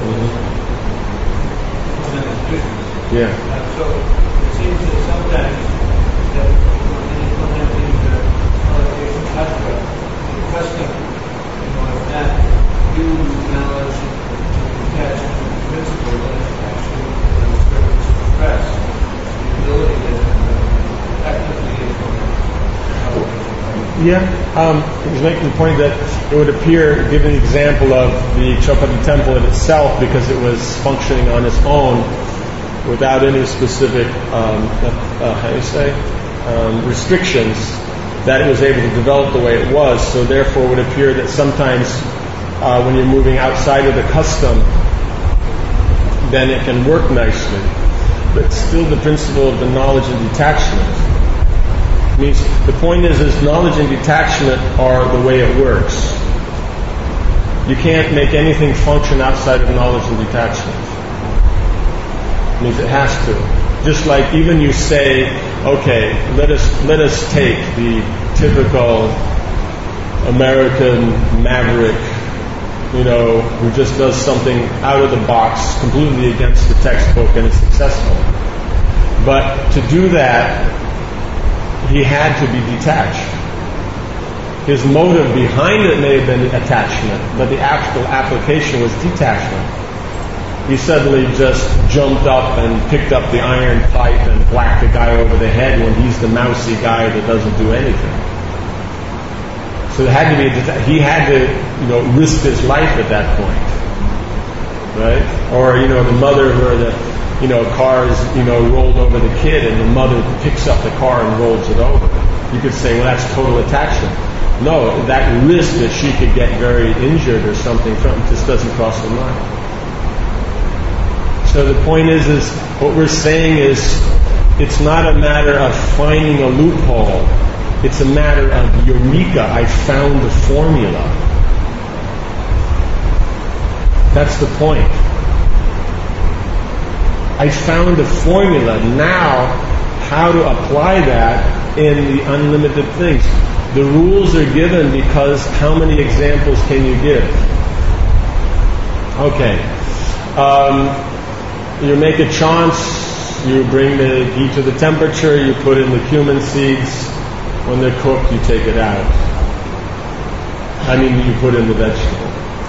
implement his business. So it seems that sometimes that when implementing the allocation tattva, the custom, if that new knowledge attached to the principle that actually express the ability to effectively he's making the point that it would appear, given the example of the Chowpatty temple in itself, because it was functioning on its own without any specific, restrictions, that it was able to develop the way it was. So therefore it would appear that sometimes when you're moving outside of the custom, then it can work nicely. But still the principle of the knowledge and detachment means, the point is knowledge and detachment are the way it works. You can't make anything function outside of knowledge and detachment. It means it has to. Just like even you say, okay, let us take the typical American maverick, who just does something out of the box, completely against the textbook, and is successful. But to do that, he had to be detached. His motive behind it may have been attachment, but the actual application was detachment. He suddenly just jumped up and picked up the iron pipe and whacked the guy over the head when he's the mousy guy that doesn't do anything. So it had to be he had to, risk his life at that point, right? Or the mother where the car is rolled over the kid, and the mother picks up the car and rolls it over. You could say, well, that's total attachment. No, that risk that she could get very injured or something just doesn't cross the mind. So the point is what we're saying is, it's not a matter of finding a loophole. It's a matter of eureka, I found the formula. That's the point. I found the formula. Now, how to apply that in the unlimited things. The rules are given because how many examples can you give? Okay. You make a chance, you bring the ghee to the temperature, you put in the cumin seeds. When they're cooked, you take it out. You put in the vegetable.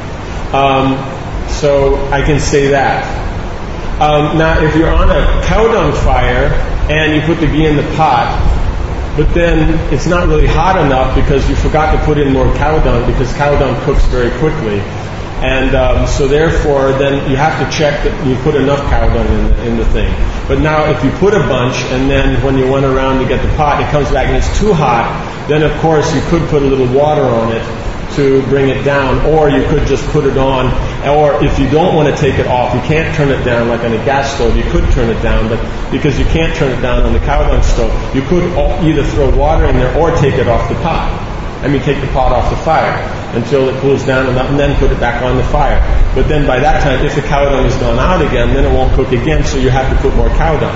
So I can say that. Now, if you're on a cow dung fire and you put the ghee in the pot, but then it's not really hot enough because you forgot to put in more cow dung, because cow dung cooks very quickly. And so therefore, then you have to check that you put enough cow dung in the thing. But now if you put a bunch, and then when you went around to get the pot, it comes back and it's too hot, then of course you could put a little water on it to bring it down, or you could just put it on, or if you don't want to take it off, you can't turn it down like on a gas stove, you could turn it down, but because you can't turn it down on the cow dung stove, you could either throw water in there or take it off the pot. Take the pot off the fire until it cools down enough, and then put it back on the fire. But then by that time, if the cow dung has gone out again, then it won't cook again, so you have to put more cow dung.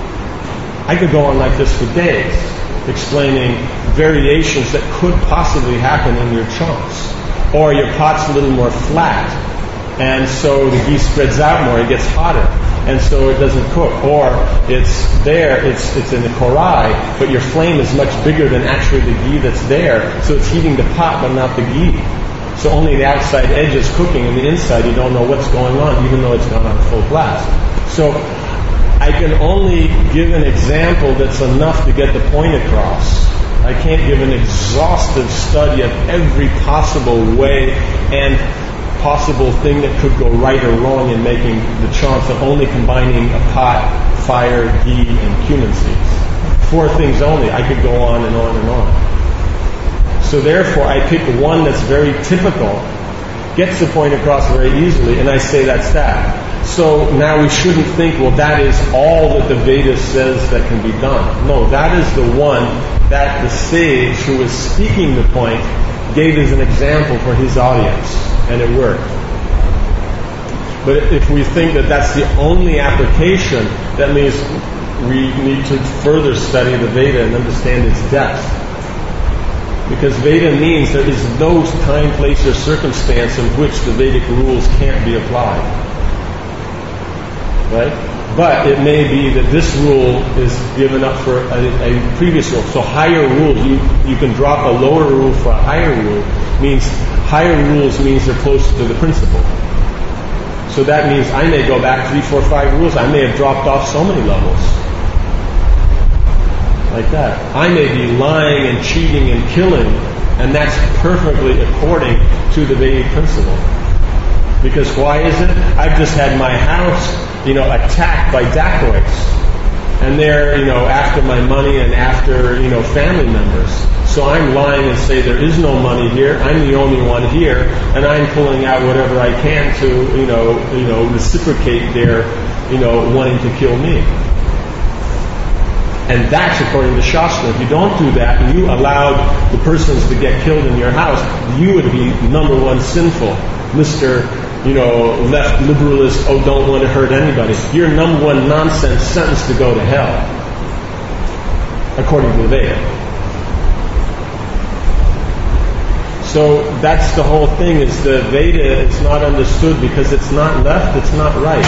I could go on like this for days, explaining variations that could possibly happen in your chunks. Or your pot's a little more flat, and so the ghee spreads out more, it gets hotter, and so it doesn't cook. Or it's there, it's in the korai, but your flame is much bigger than actually the ghee that's there, so it's heating the pot but not the ghee. So only the outside edge is cooking, and the inside you don't know what's going on, even though it's gone on full blast. So I can only give an example that's enough to get the point across. I can't give an exhaustive study of every possible way and possible thing that could go right or wrong in making the chance of only combining a pot, fire, ghee, and cumin seeds. 4 things only. I could go on and on and on. So therefore, I pick one that's very typical, gets the point across very easily, and I say that's that. So now we shouldn't think, well, that is all that the Vedas says that can be done. No, that is the one that the sage who was speaking the point gave as an example for his audience, and it worked. But if we think that that's the only application, that means we need to further study the Veda and understand its depth. Because Veda means there is no time, place, or circumstance in which the Vedic rules can't be applied. Right? But it may be that this rule is given up for a previous rule. So higher rules, you can drop a lower rule for a higher rule. Means higher rules means they're closer to the principle. So that means I may go back 3, 4, 5 rules. I may have dropped off so many levels. Like that. I may be lying and cheating and killing, and that's perfectly according to the Vedic principle. Because why is it? I've just had my house, attacked by dacoits. And they're, after my money and after, family members. So I'm lying and say there is no money here. I'm the only one here, and I'm pulling out whatever I can to, reciprocate their, wanting to kill me. And that's according to Shastra. If you don't do that, and you allowed the persons to get killed in your house, you would be number one sinful, Mr. left liberalist, don't want to hurt anybody. Your number one nonsense sentence to go to hell, according to the Veda. So that's the whole thing, is the Veda is not understood because it's not left, it's not right.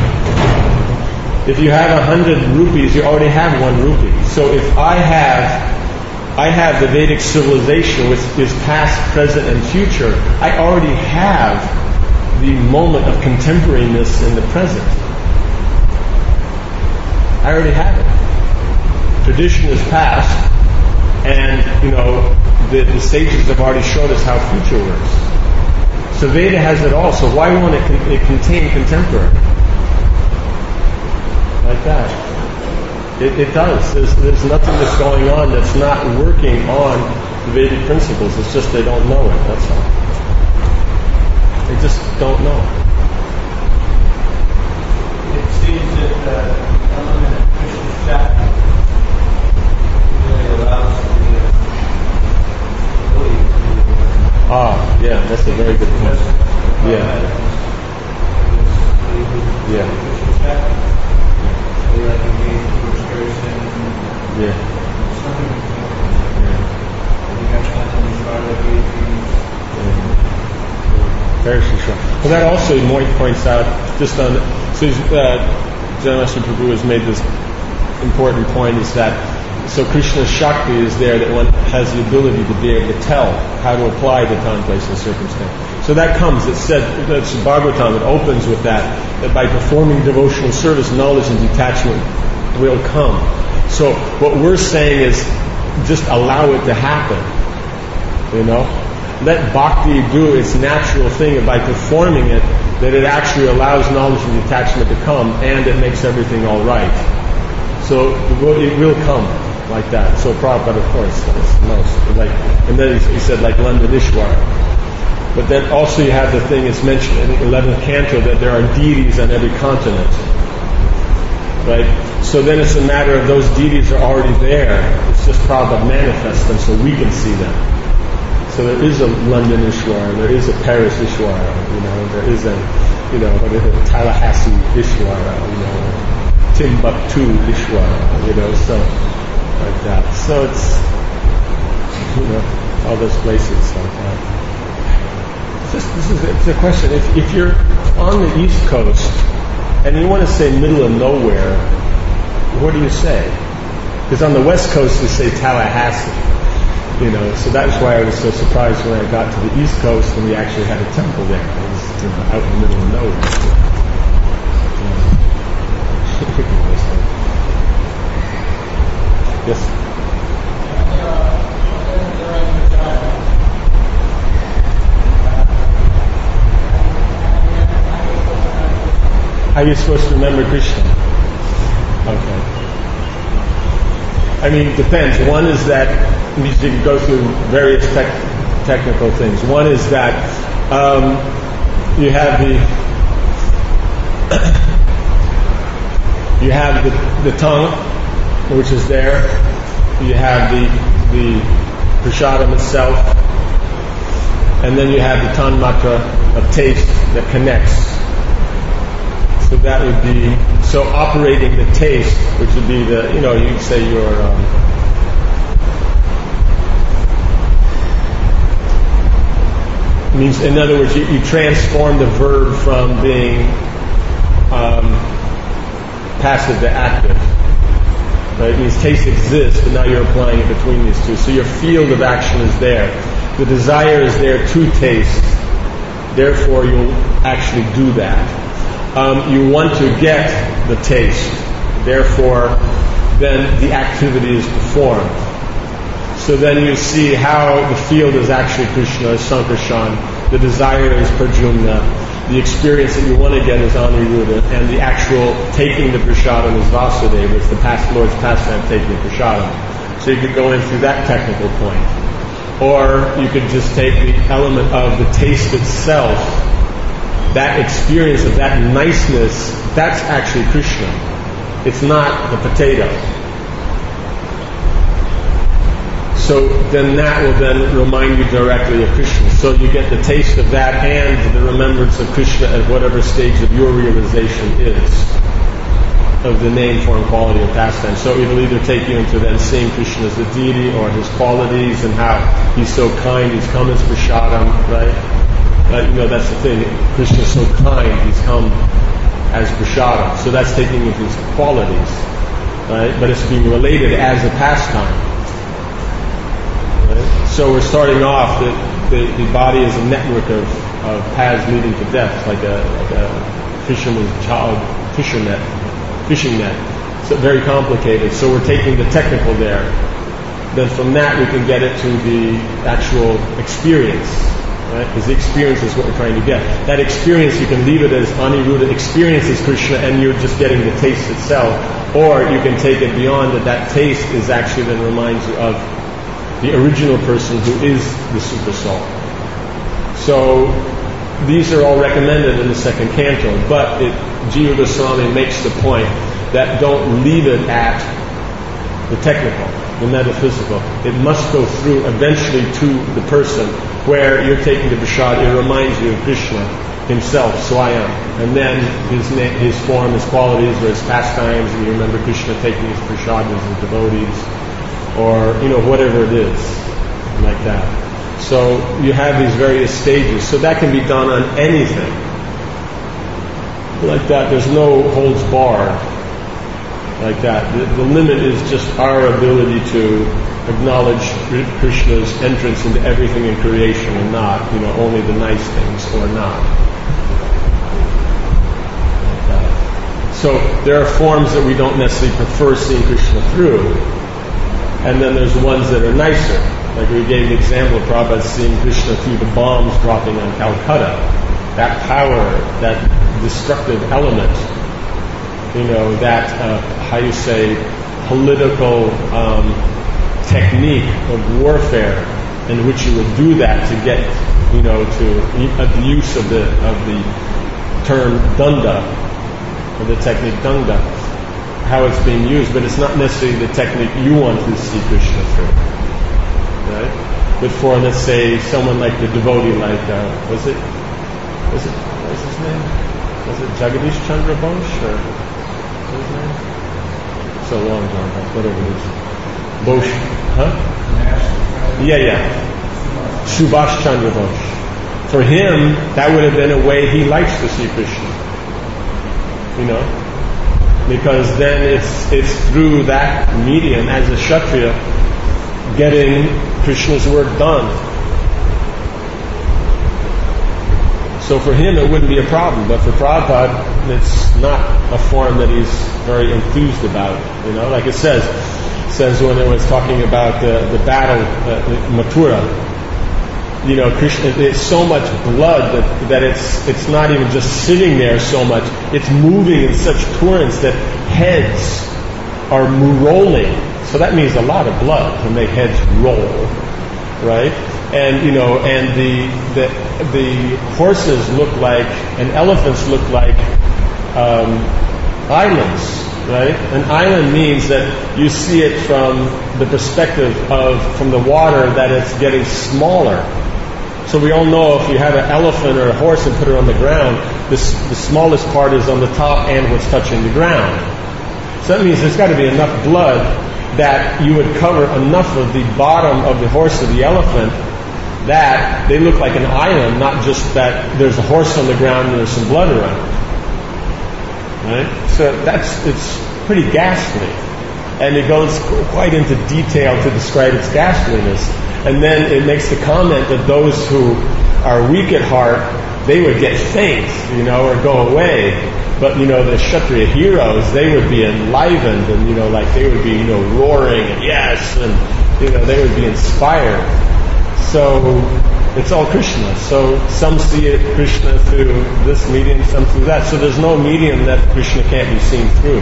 If you have 100 rupees, you already have 1 rupee. So if I have the Vedic civilization, which is past, present, and future, I already have the moment of contemporariness in the present. I already have it. Tradition is past, and the sages have already showed us how future works. So Veda has it all. So why won't it contain contemporary? Like that. It does. There's nothing that's going on that's not working on the Vedic principles. It's just they don't know it. That's all. They just don't know it. It seems that the element of Krishna Shakti really allows the ability to... Yeah, that's a very good point. Yeah. Krishna Shakti. Like engaged towards person. Yeah. Something you got Very sure. Well, that also Moy points out just on. So Janamashri Prabhu has made this important point: is that Krishna's Shakti is there, that one has the ability to be able to tell how to apply the time, place, and circumstance. So that comes. It's said that's Bhagavatam. It opens with that by performing devotional service, knowledge and detachment will come. So what we're saying is just allow it to happen. Let bhakti do its natural thing, and by performing it, that it actually allows knowledge and detachment to come, and it makes everything all right. So it will come like that. So Prabhupada, of course, that's most and then he said like London Ishwara. But then also you have the thing, it's mentioned in the 11th canto, that there are deities on every continent. Right? So then it's a matter of those deities are already there. It's just Prabhupada manifest them so we can see them. So there is a London Ishwara, there is a Paris Ishwara, there is a, Tallahassee Ishwara, Timbuktu Ishwara, so like that. So it's, all those places like that. It's a question. If you're on the East Coast and you want to say middle of nowhere, what do you say? Because on the West Coast we say Tallahassee. So that's why I was so surprised when I got to the East Coast and we actually had a temple there. It was out in the middle of nowhere. Yes. How are you supposed to remember Krishna? Okay. I mean, it depends. One is that you can go through various technical things. One is that you have the tongue, which is there. You have the prasadam itself, and then you have the tanmatra of taste that connects. So that would be, operating the taste, which would be you could say your, means, in other words, you transform the verb from being passive to active. Right? It means taste exists, but now you're applying it between these two. So your field of action is there. The desire is there to taste. Therefore, you'll actually do that. You want to get the taste. Therefore, then the activity is performed. So then you see how the field is actually Krishna, Sankarshan. The desire is Pradyumna. The experience that you want to get is Aniruddha. And the actual taking the prasadam is Vasudeva. It's the Lord's pastime taking the prasadam. So you could go in through that technical point. Or you could just take the element of the taste itself. That experience of that niceness, that's actually Krishna. It's not the potato. So then that will then remind you directly of Krishna. So you get the taste of that and the remembrance of Krishna at whatever stage of your realization is of the name, form, quality, or pastime. So it'll either take you into then seeing Krishna as the deity or his qualities and how he's so kind, he's come as Prashadam, right? That's the thing. Krishna's so kind, he's come as Prashadam. So that's taking into his qualities, right? But it's being related as a pastime. Right? So we're starting off that the body is a network of paths leading to death, like a fisherman's child, fishing net. So very complicated. So we're taking the technical there. Then from that we can get it to the actual experience, right? Because the experience is what we're trying to get. That experience, you can leave it as Aniruddha experiences Krishna and you're just getting the taste itself. Or you can take it beyond that taste is actually then reminds you of the original person who is the super soul. So these are all recommended in the second canto, but Jiva Goswami makes the point that don't leave it at the technical, the metaphysical. It must go through eventually to the person where you're taking the prasad. It reminds you of Krishna himself, Swayam, and then his form, his qualities, or his pastimes, and you remember Krishna taking his prasad as the devotees, or whatever it is, like that. So you have these various stages. So that can be done on anything. Like that, there's no holds barred. Like that. The limit is just our ability to acknowledge Krishna's entrance into everything in creation and not, only the nice things or not. Like that. So there are forms that we don't necessarily prefer seeing Krishna through. And then there's ones that are nicer. Like we gave the example of Prabhupada seeing Krishna through the bombs dropping on Calcutta. That power, that destructive element, that, political technique of warfare in which you would do that to get, to the use of the term danda, or the technique danda, how it's being used, but it's not necessarily the technique you want to see Krishna through. Right? But for, let's say, someone like the devotee, like, what's his name? Was it Jagadish Chandra Bose, or what's his name? So long ago, whatever it is. Bose, huh? Yeah. Subhash Chandra Bose. For him, that would have been a way he likes to see Krishna. Because then it's through that medium, as a Kshatriya, getting Krishna's work done. So for him it wouldn't be a problem, but for Prabhupada it's not a form that he's very enthused about. Like it says when it was talking about the battle at Mathura, Krishna, it's so much blood that it's not even just sitting there so much, it's moving in such torrents that heads are rolling. So that means a lot of blood to make heads roll, right? And and the horses look like, and elephants look like islands, right? An island means that you see it from the perspective from the water, that it's getting smaller. So we all know if you have an elephant or a horse and put it on the ground, the smallest part is on the top and what's touching the ground. So that means there's got to be enough blood that you would cover enough of the bottom of the horse or the elephant that they look like an island, not just that there's a horse on the ground and there's some blood around. Right? So it's pretty ghastly. And it goes quite into detail to describe its ghastliness. And then it makes the comment that those who are weak at heart, they would get faint, or go away. But, the Kshatriya heroes, they would be enlivened and, like they would be, roaring and yes, and, they would be inspired. So it's all Krishna. So some see it Krishna through this medium, some through that. So there's no medium that Krishna can't be seen through.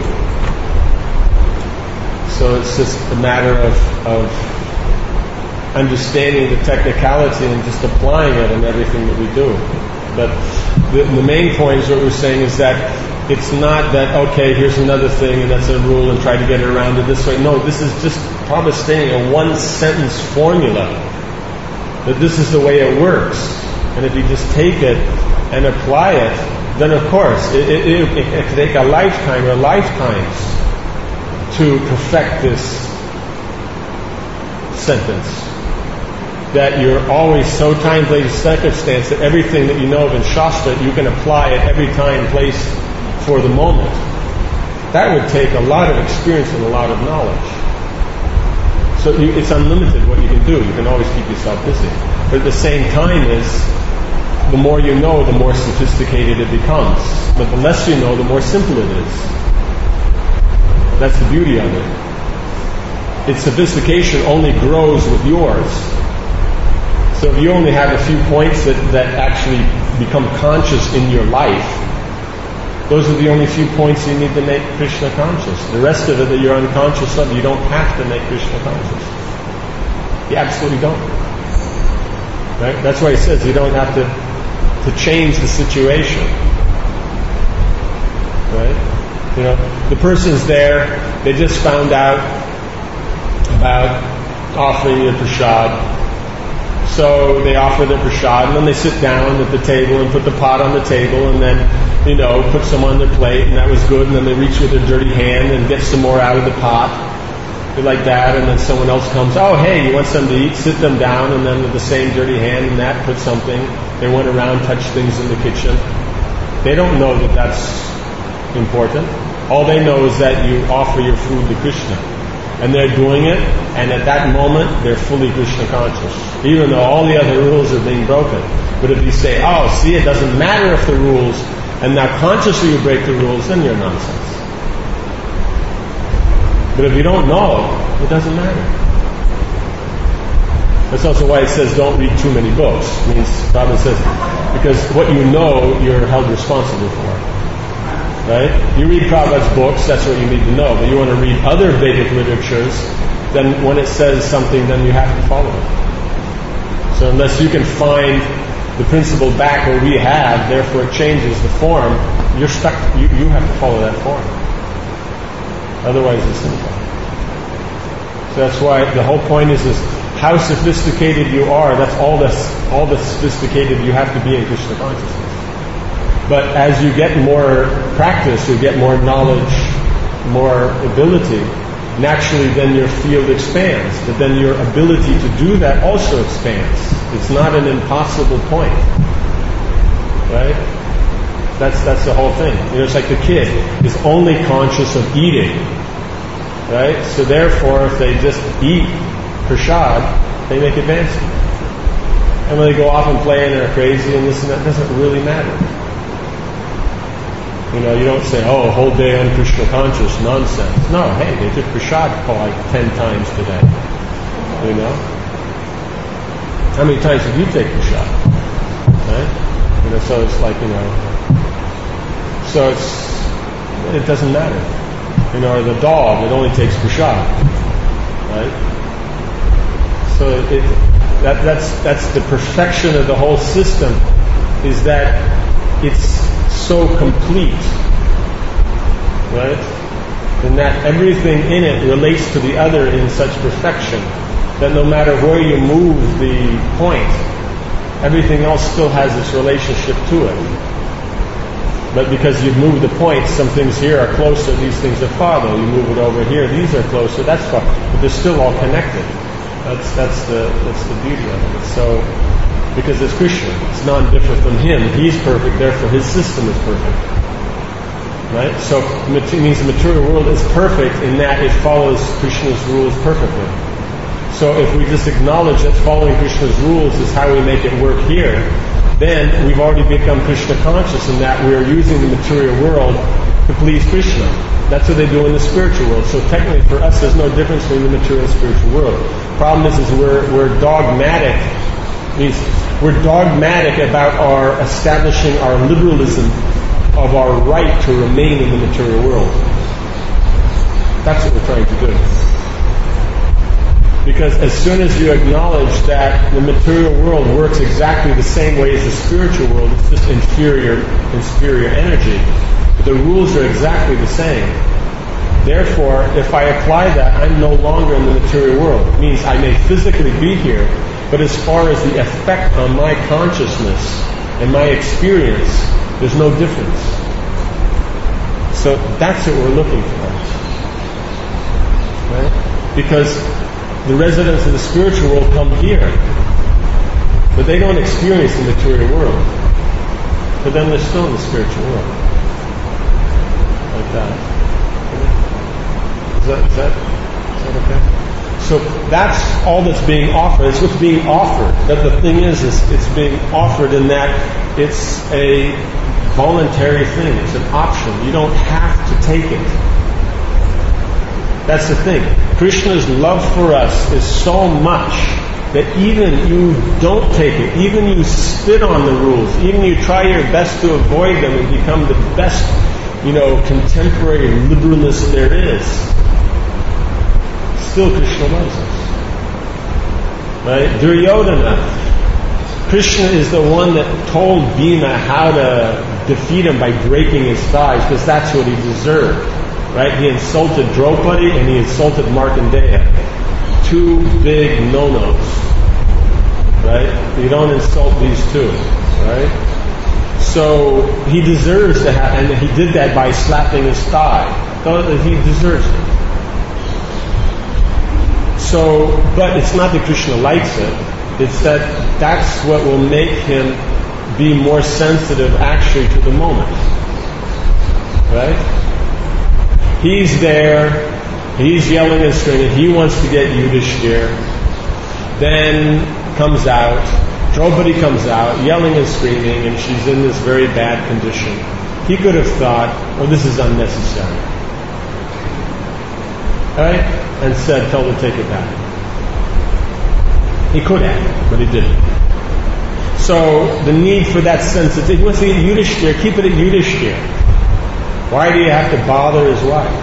So it's just a matter of understanding the technicality and just applying it in everything that we do. But the main point is what we're saying is that it's not that, okay, here's another thing and that's a rule and try to get it around it this way. No, this is just probably stating a one-sentence formula that this is the way it works. And if you just take it and apply it, then of course it can take a lifetime or lifetimes to perfect this sentence. That you're always so time, place, circumstance that everything that you know of in Shastra, you can apply at every time, place, for the moment. That would take a lot of experience and a lot of knowledge. So it's unlimited what you can do. You can always keep yourself busy. But at the same time the more you know, the more sophisticated it becomes. But the less you know, the more simple it is. That's the beauty of it. Its sophistication only grows with yours. So if you only have a few points that actually become conscious in your life, those are the only few points you need to make Krishna conscious. The rest of it that you're unconscious of, you don't have to make Krishna conscious. You absolutely don't. Right? That's why he says you don't have to change the situation. Right? You know, the person's there, they just found out about offering you prasad. So they offer the prasad, and then they sit down at the table and put the pot on the table, and then, you know, put some on their plate, and that was good, and then they reach with their dirty hand and get some more out of the pot. They're like that, and then someone else comes, oh, hey, you want something to eat? Sit them down, and then with the same dirty hand and that, put something. They went around, touched things in the kitchen. They don't know that that's important. All they know is that you offer your food to Krishna. And they're doing it, and at that moment, they're fully Krishna conscious. Even though all the other rules are being broken. But if you say, oh, see, it doesn't matter if the rules, and now consciously you break the rules, then you're nonsense. But if you don't know, it doesn't matter. That's also why it says don't read too many books. It means, Prabhupada says, because what you know, you're held responsible for. Right? You read Prabhupada's books, that's what you need to know. But you want to read other Vedic literatures, then when it says something, then you have to follow it. So unless you can find the principle back where we have, therefore it changes the form, you're stuck, you have to follow that form. Otherwise it's simple. So that's why the whole point is how sophisticated you are, that's all the sophisticated you have to be in Krishna consciousness. But as you get more practice, you get more knowledge, more ability, naturally then your field expands. But then your ability to do that also expands. It's not an impossible point. Right? That's the whole thing. You know, it's like the kid is only conscious of eating. Right? So therefore, if they just eat prasad, they make advancement. And when they go off and play and they're crazy and this and that, it doesn't really matter. You know, you don't say, oh, a whole day on Krishna conscious, nonsense. No, hey, they took prasad like 10 times today. You know? How many times did you take prasad? Right? You know, so it's like, you know, so it doesn't matter. You know, or the dog, it only takes prasad. Right? So that's the perfection of the whole system, is that it's so complete, right? And that everything in it relates to the other in such perfection that no matter where you move the point, everything else still has its relationship to it. But because you've moved the point, some things here are closer, these things are farther. You move it over here, these are closer, that's far. But they're still all connected. That's the beauty of it. So, because it's Krishna, it's non-different from Him. He's perfect, therefore His system is perfect. Right? So it means the material world is perfect in that it follows Krishna's rules perfectly. So if we just acknowledge that following Krishna's rules is how we make it work here, then we've already become Krishna conscious in that we are using the material world to please Krishna. That's what they do in the spiritual world. So technically for us there's no difference between the material and spiritual world. Problem is we're dogmatic. Means we're dogmatic about our establishing our liberalism of our right to remain in the material world. That's what we're trying to do. Because as soon as you acknowledge that the material world works exactly the same way as the spiritual world, it's just inferior energy. But the rules are exactly the same. Therefore, if I apply that, I'm no longer in the material world. It means I may physically be here, but as far as the effect on my consciousness, and my experience, there's no difference. So that's what we're looking for. Right? Because the residents of the spiritual world come here, but they don't experience the material world. For them, they're still in the spiritual world. Like that. Is that okay? So that's all that's being offered. It's what's being offered. That the thing is it's being offered in that it's a voluntary thing. It's an option. You don't have to take it. That's the thing. Krishna's love for us is so much that even you don't take it, even you spit on the rules, even you try your best to avoid them and become the best, contemporary liberalist there is, still Krishna loves us. Right? Duryodhana, Krishna is the one that told Bhima how to defeat him by breaking his thighs, because that's what he deserved. Right? He insulted Draupadi and he insulted Markandeya. Two big no-nos. Right? You don't insult these two. Right? So he deserves to have, and he did that by slapping his thigh. He deserves it. So, but it's not that Krishna likes it. It's that that's what will make him be more sensitive actually to the moment. Right? He's there, he's yelling and screaming, he wants to get Yudhishthir. Then comes out, Draupadi comes out, yelling and screaming, and she's in this very bad condition. He could have thought, oh, this is unnecessary. Right? And said, tell her to take it back. He could have, but he didn't. So, the need for that sensitivity, he wants to get Yudhishthir, keep it at Yudhishthir. Why do you have to bother his wife?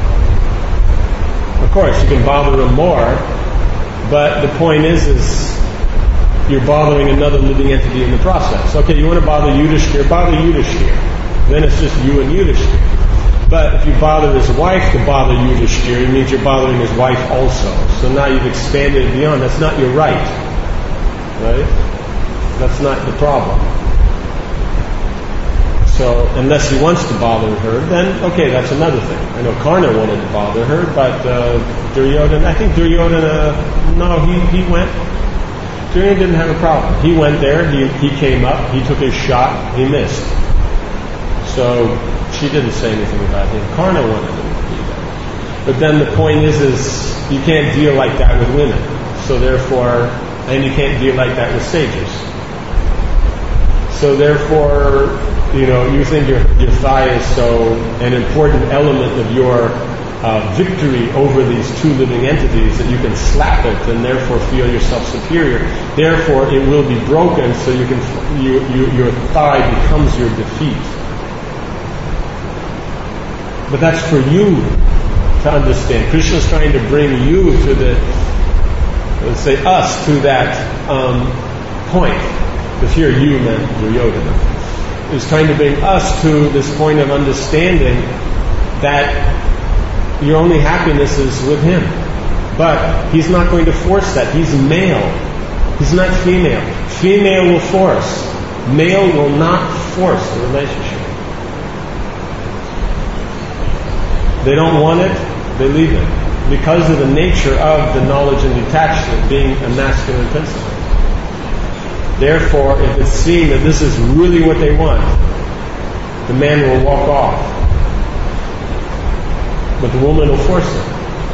Of course, you can bother him more, but the point is you're bothering another living entity in the process. Okay, you want to bother Yudhishthir, bother Yudhishthir. Then it's just you and Yudhishthir. But if you bother his wife to bother Yudhishthir, it means you're bothering his wife also. So now you've expanded it beyond. That's not your right. Right? That's not the problem. So, unless he wants to bother her, then, okay, that's another thing. I know Karna wanted to bother her, but Duryodhana, I think Duryodhana, no, he went. Duryodhana didn't have a problem. He went there, he came up, he took his shot, he missed. So, she didn't say anything about him. Karna wanted him to do that. But then the point is you can't deal like that with women. So therefore, and you can't deal like that with sages. So therefore, you think your thigh is so an important element of your victory over these two living entities that you can slap it and therefore feel yourself superior. Therefore, it will be broken, so your thigh becomes your defeat. But that's for you to understand. Krishna's trying to bring you to let's say us, to that point. Because here you meant Duryodhana. Is trying to bring us to this point of understanding that your only happiness is with him. But he's not going to force that. He's male. He's not female. Female will force. Male will not force the relationship. They don't want it, they leave it. Because of the nature of the knowledge and detachment being a masculine principle. Therefore, if it's seen that this is really what they want, the man will walk off. But the woman will force it.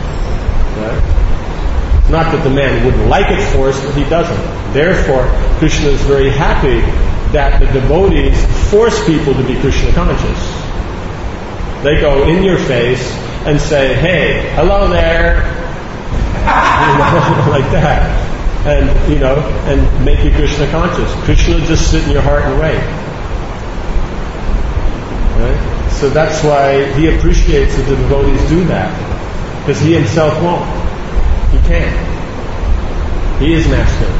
Right? It's not that the man wouldn't like it forced, but he doesn't. Therefore, Krishna is very happy that the devotees force people to be Krishna conscious. They go in your face and say, hey, hello there. Like that. And, and make you Krishna conscious. Krishna will just sit in your heart and wait. Right? So that's why he appreciates that the devotees do that. Because he himself won't. He can't. He is masculine.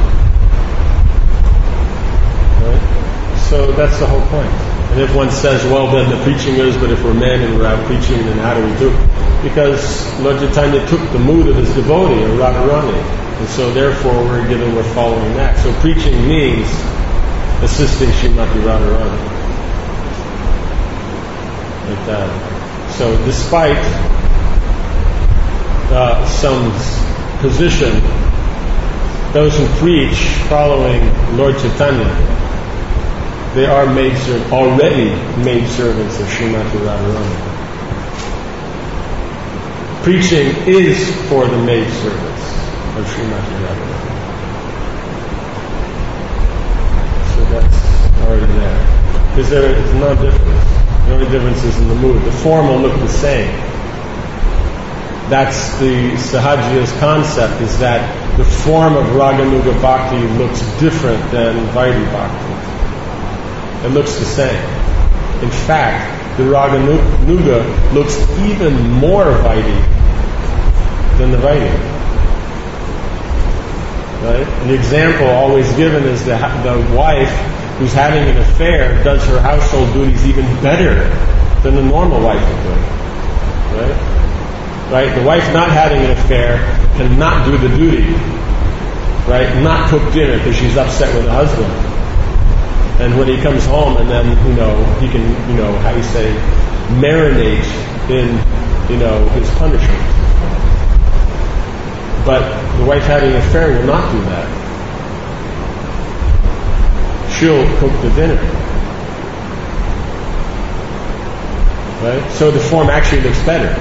Right? So that's the whole point. And if one says, well, then the preaching is, but if we're men and we're out preaching, then how do we do it? Because Lord Chaitanya took the mood of his devotee, Radharani. And so therefore we're following that. So preaching means assisting Srimati Radharani. Like that. So despite some position, those who preach following Lord Chaitanya, they are already maid servants of Srimati Radharani. Preaching is for the maid servants of Srimati Radharani. So that's already there. Because there is no difference. The only difference is in the mood. The form will look the same. That's the Sahajiya's concept, is that the form of Raganuga Bhakti looks different than Vaidhi Bhakti. It looks the same. In fact, the Raganuga looks even more Vaidhi than the Vaidhi. Right? The example always given is the wife who's having an affair does her household duties even better than the normal wife would do. Right? The wife not having an affair cannot do the duty. Right? Not cook dinner because she's upset with the husband. And when he comes home and then, he can, how do you say, marinate in, his punishment. But the wife having an affair will not do that. She'll cook the dinner. Right? So the form actually looks better.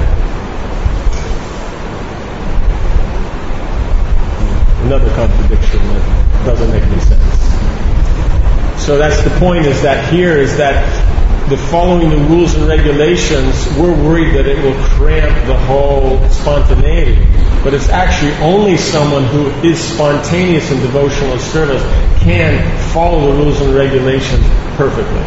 Another contradiction that doesn't make any sense. So that's the point, is that the following the rules and regulations, we're worried that it will cramp the whole spontaneity. But it's actually only someone who is spontaneous in devotional service can follow the rules and regulations perfectly.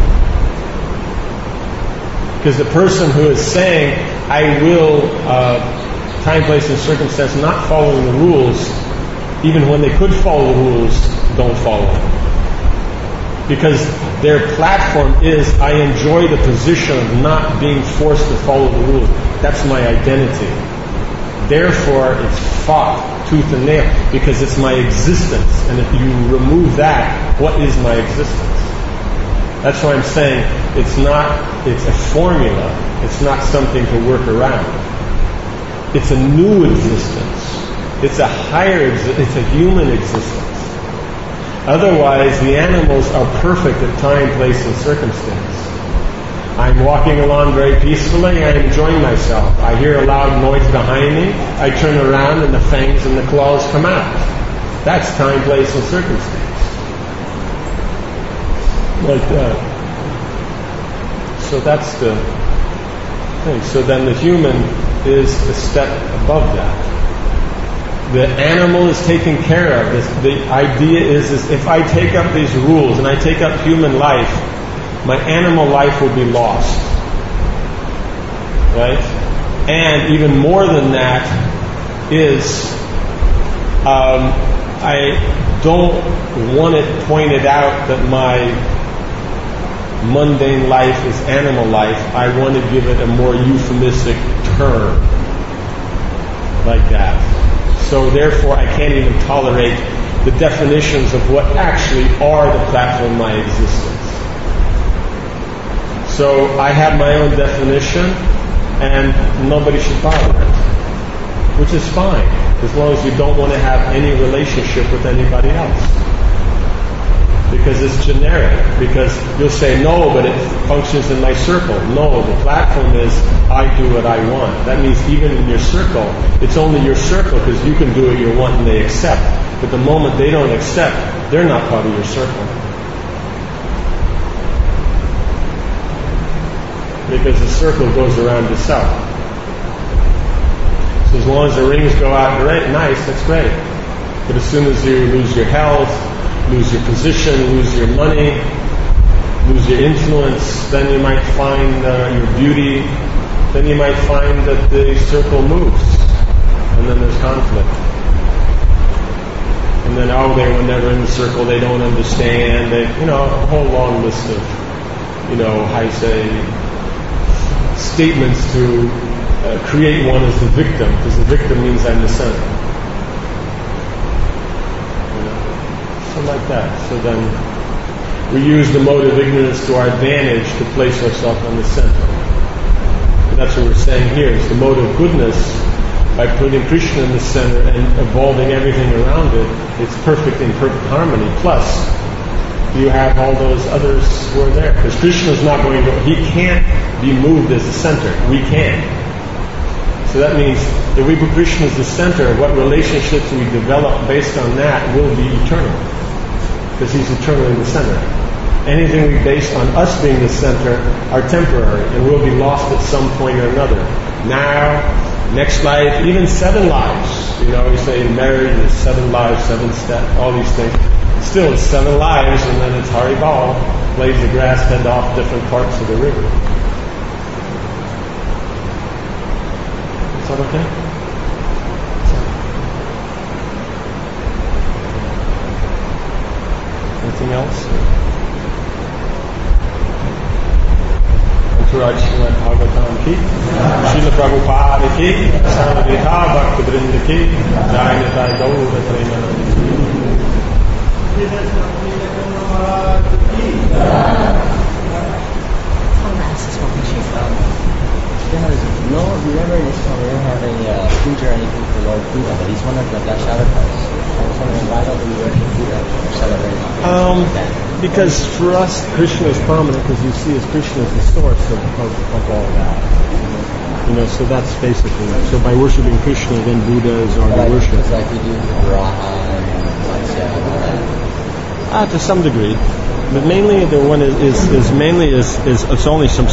Because the person who is saying, I will, time, place, and circumstance, not following the rules, even when they could follow the rules, don't follow them. Because their platform is, I enjoy the position of not being forced to follow the rules. That's my identity. Therefore, it's fought tooth and nail, because it's my existence. And if you remove that, what is my existence? That's why I'm saying it's a formula. It's not something to work around. It's a new existence. It's a higher existence. It's a human existence. Otherwise, the animals are perfect at time, place, and circumstance. I'm walking along very peacefully. I'm enjoying myself. I hear a loud noise behind me. I turn around and the fangs and the claws come out. That's time, place, and circumstance. Like that. So that's the thing. So then the human is a step above that. The animal is taken care of. The idea is if I take up these rules and I take up human life, my animal life will be lost. Right? And even more than that is, I don't want it pointed out that my mundane life is animal life. I want to give it a more euphemistic term. Like that. So therefore, I can't even tolerate the definitions of what actually are the platform of my existence. So I have my own definition, and nobody should bother it, which is fine, as long as you don't want to have any relationship with anybody else. Because it's generic. Because you'll say, no, but it functions in my circle. No, the platform is, I do what I want. That means even in your circle, it's only your circle because you can do what you want and they accept. But the moment they don't accept, they're not part of your circle. Because the circle goes around itself. So as long as the rings go out great, nice, that's great. But as soon as you lose your health, lose your position, lose your money, lose your influence, then you might find your beauty, then you might find that the circle moves, and then there's conflict. And then, they were never in the circle, they don't understand, a whole long list of, how you say, statements to create one as the victim, because the victim means I'm the center. So like that. So then we use the mode of ignorance to our advantage to place ourselves on the center. And that's what we're saying here, is the mode of goodness, by putting Krishna in the center and evolving everything around it, it's perfect in perfect harmony. Plus, you have all those others who are there. Because Krishna is not going to, he can't be moved as the center. We can. So that means if we put Krishna as the center, what relationships we develop based on that will be eternal. Because he's eternally the center. Anything we base on us being the center are temporary and will be lost at some point or another. Now, next life, even 7 lives. You know, we say marriage is 7 lives, 7 steps, all these things. Still, it's 7 lives, and then it's Haribal, blades of grass head off different parts of the river. Is that okay? Anything else? Entourage Srimad Bhagavatam ki, Srila Prabhupada ki, Sarvadeta Bhakta Vrinda ki, Jai Nitai Gaur Premanandi. Remember in Islam we don't have any puja or anything for Lord Buddha, but he's one of the Dash avatars. I was wondering why don't we worship Buddha or celebrate because for us, Krishna is prominent because you see as Krishna is the source of all that. You know, so that's basically, so by worshipping Krishna, then Buddha is already worshipped. It's like we do Raha and Matsya and all that. To some degree. But mainly the one is mainly it's only some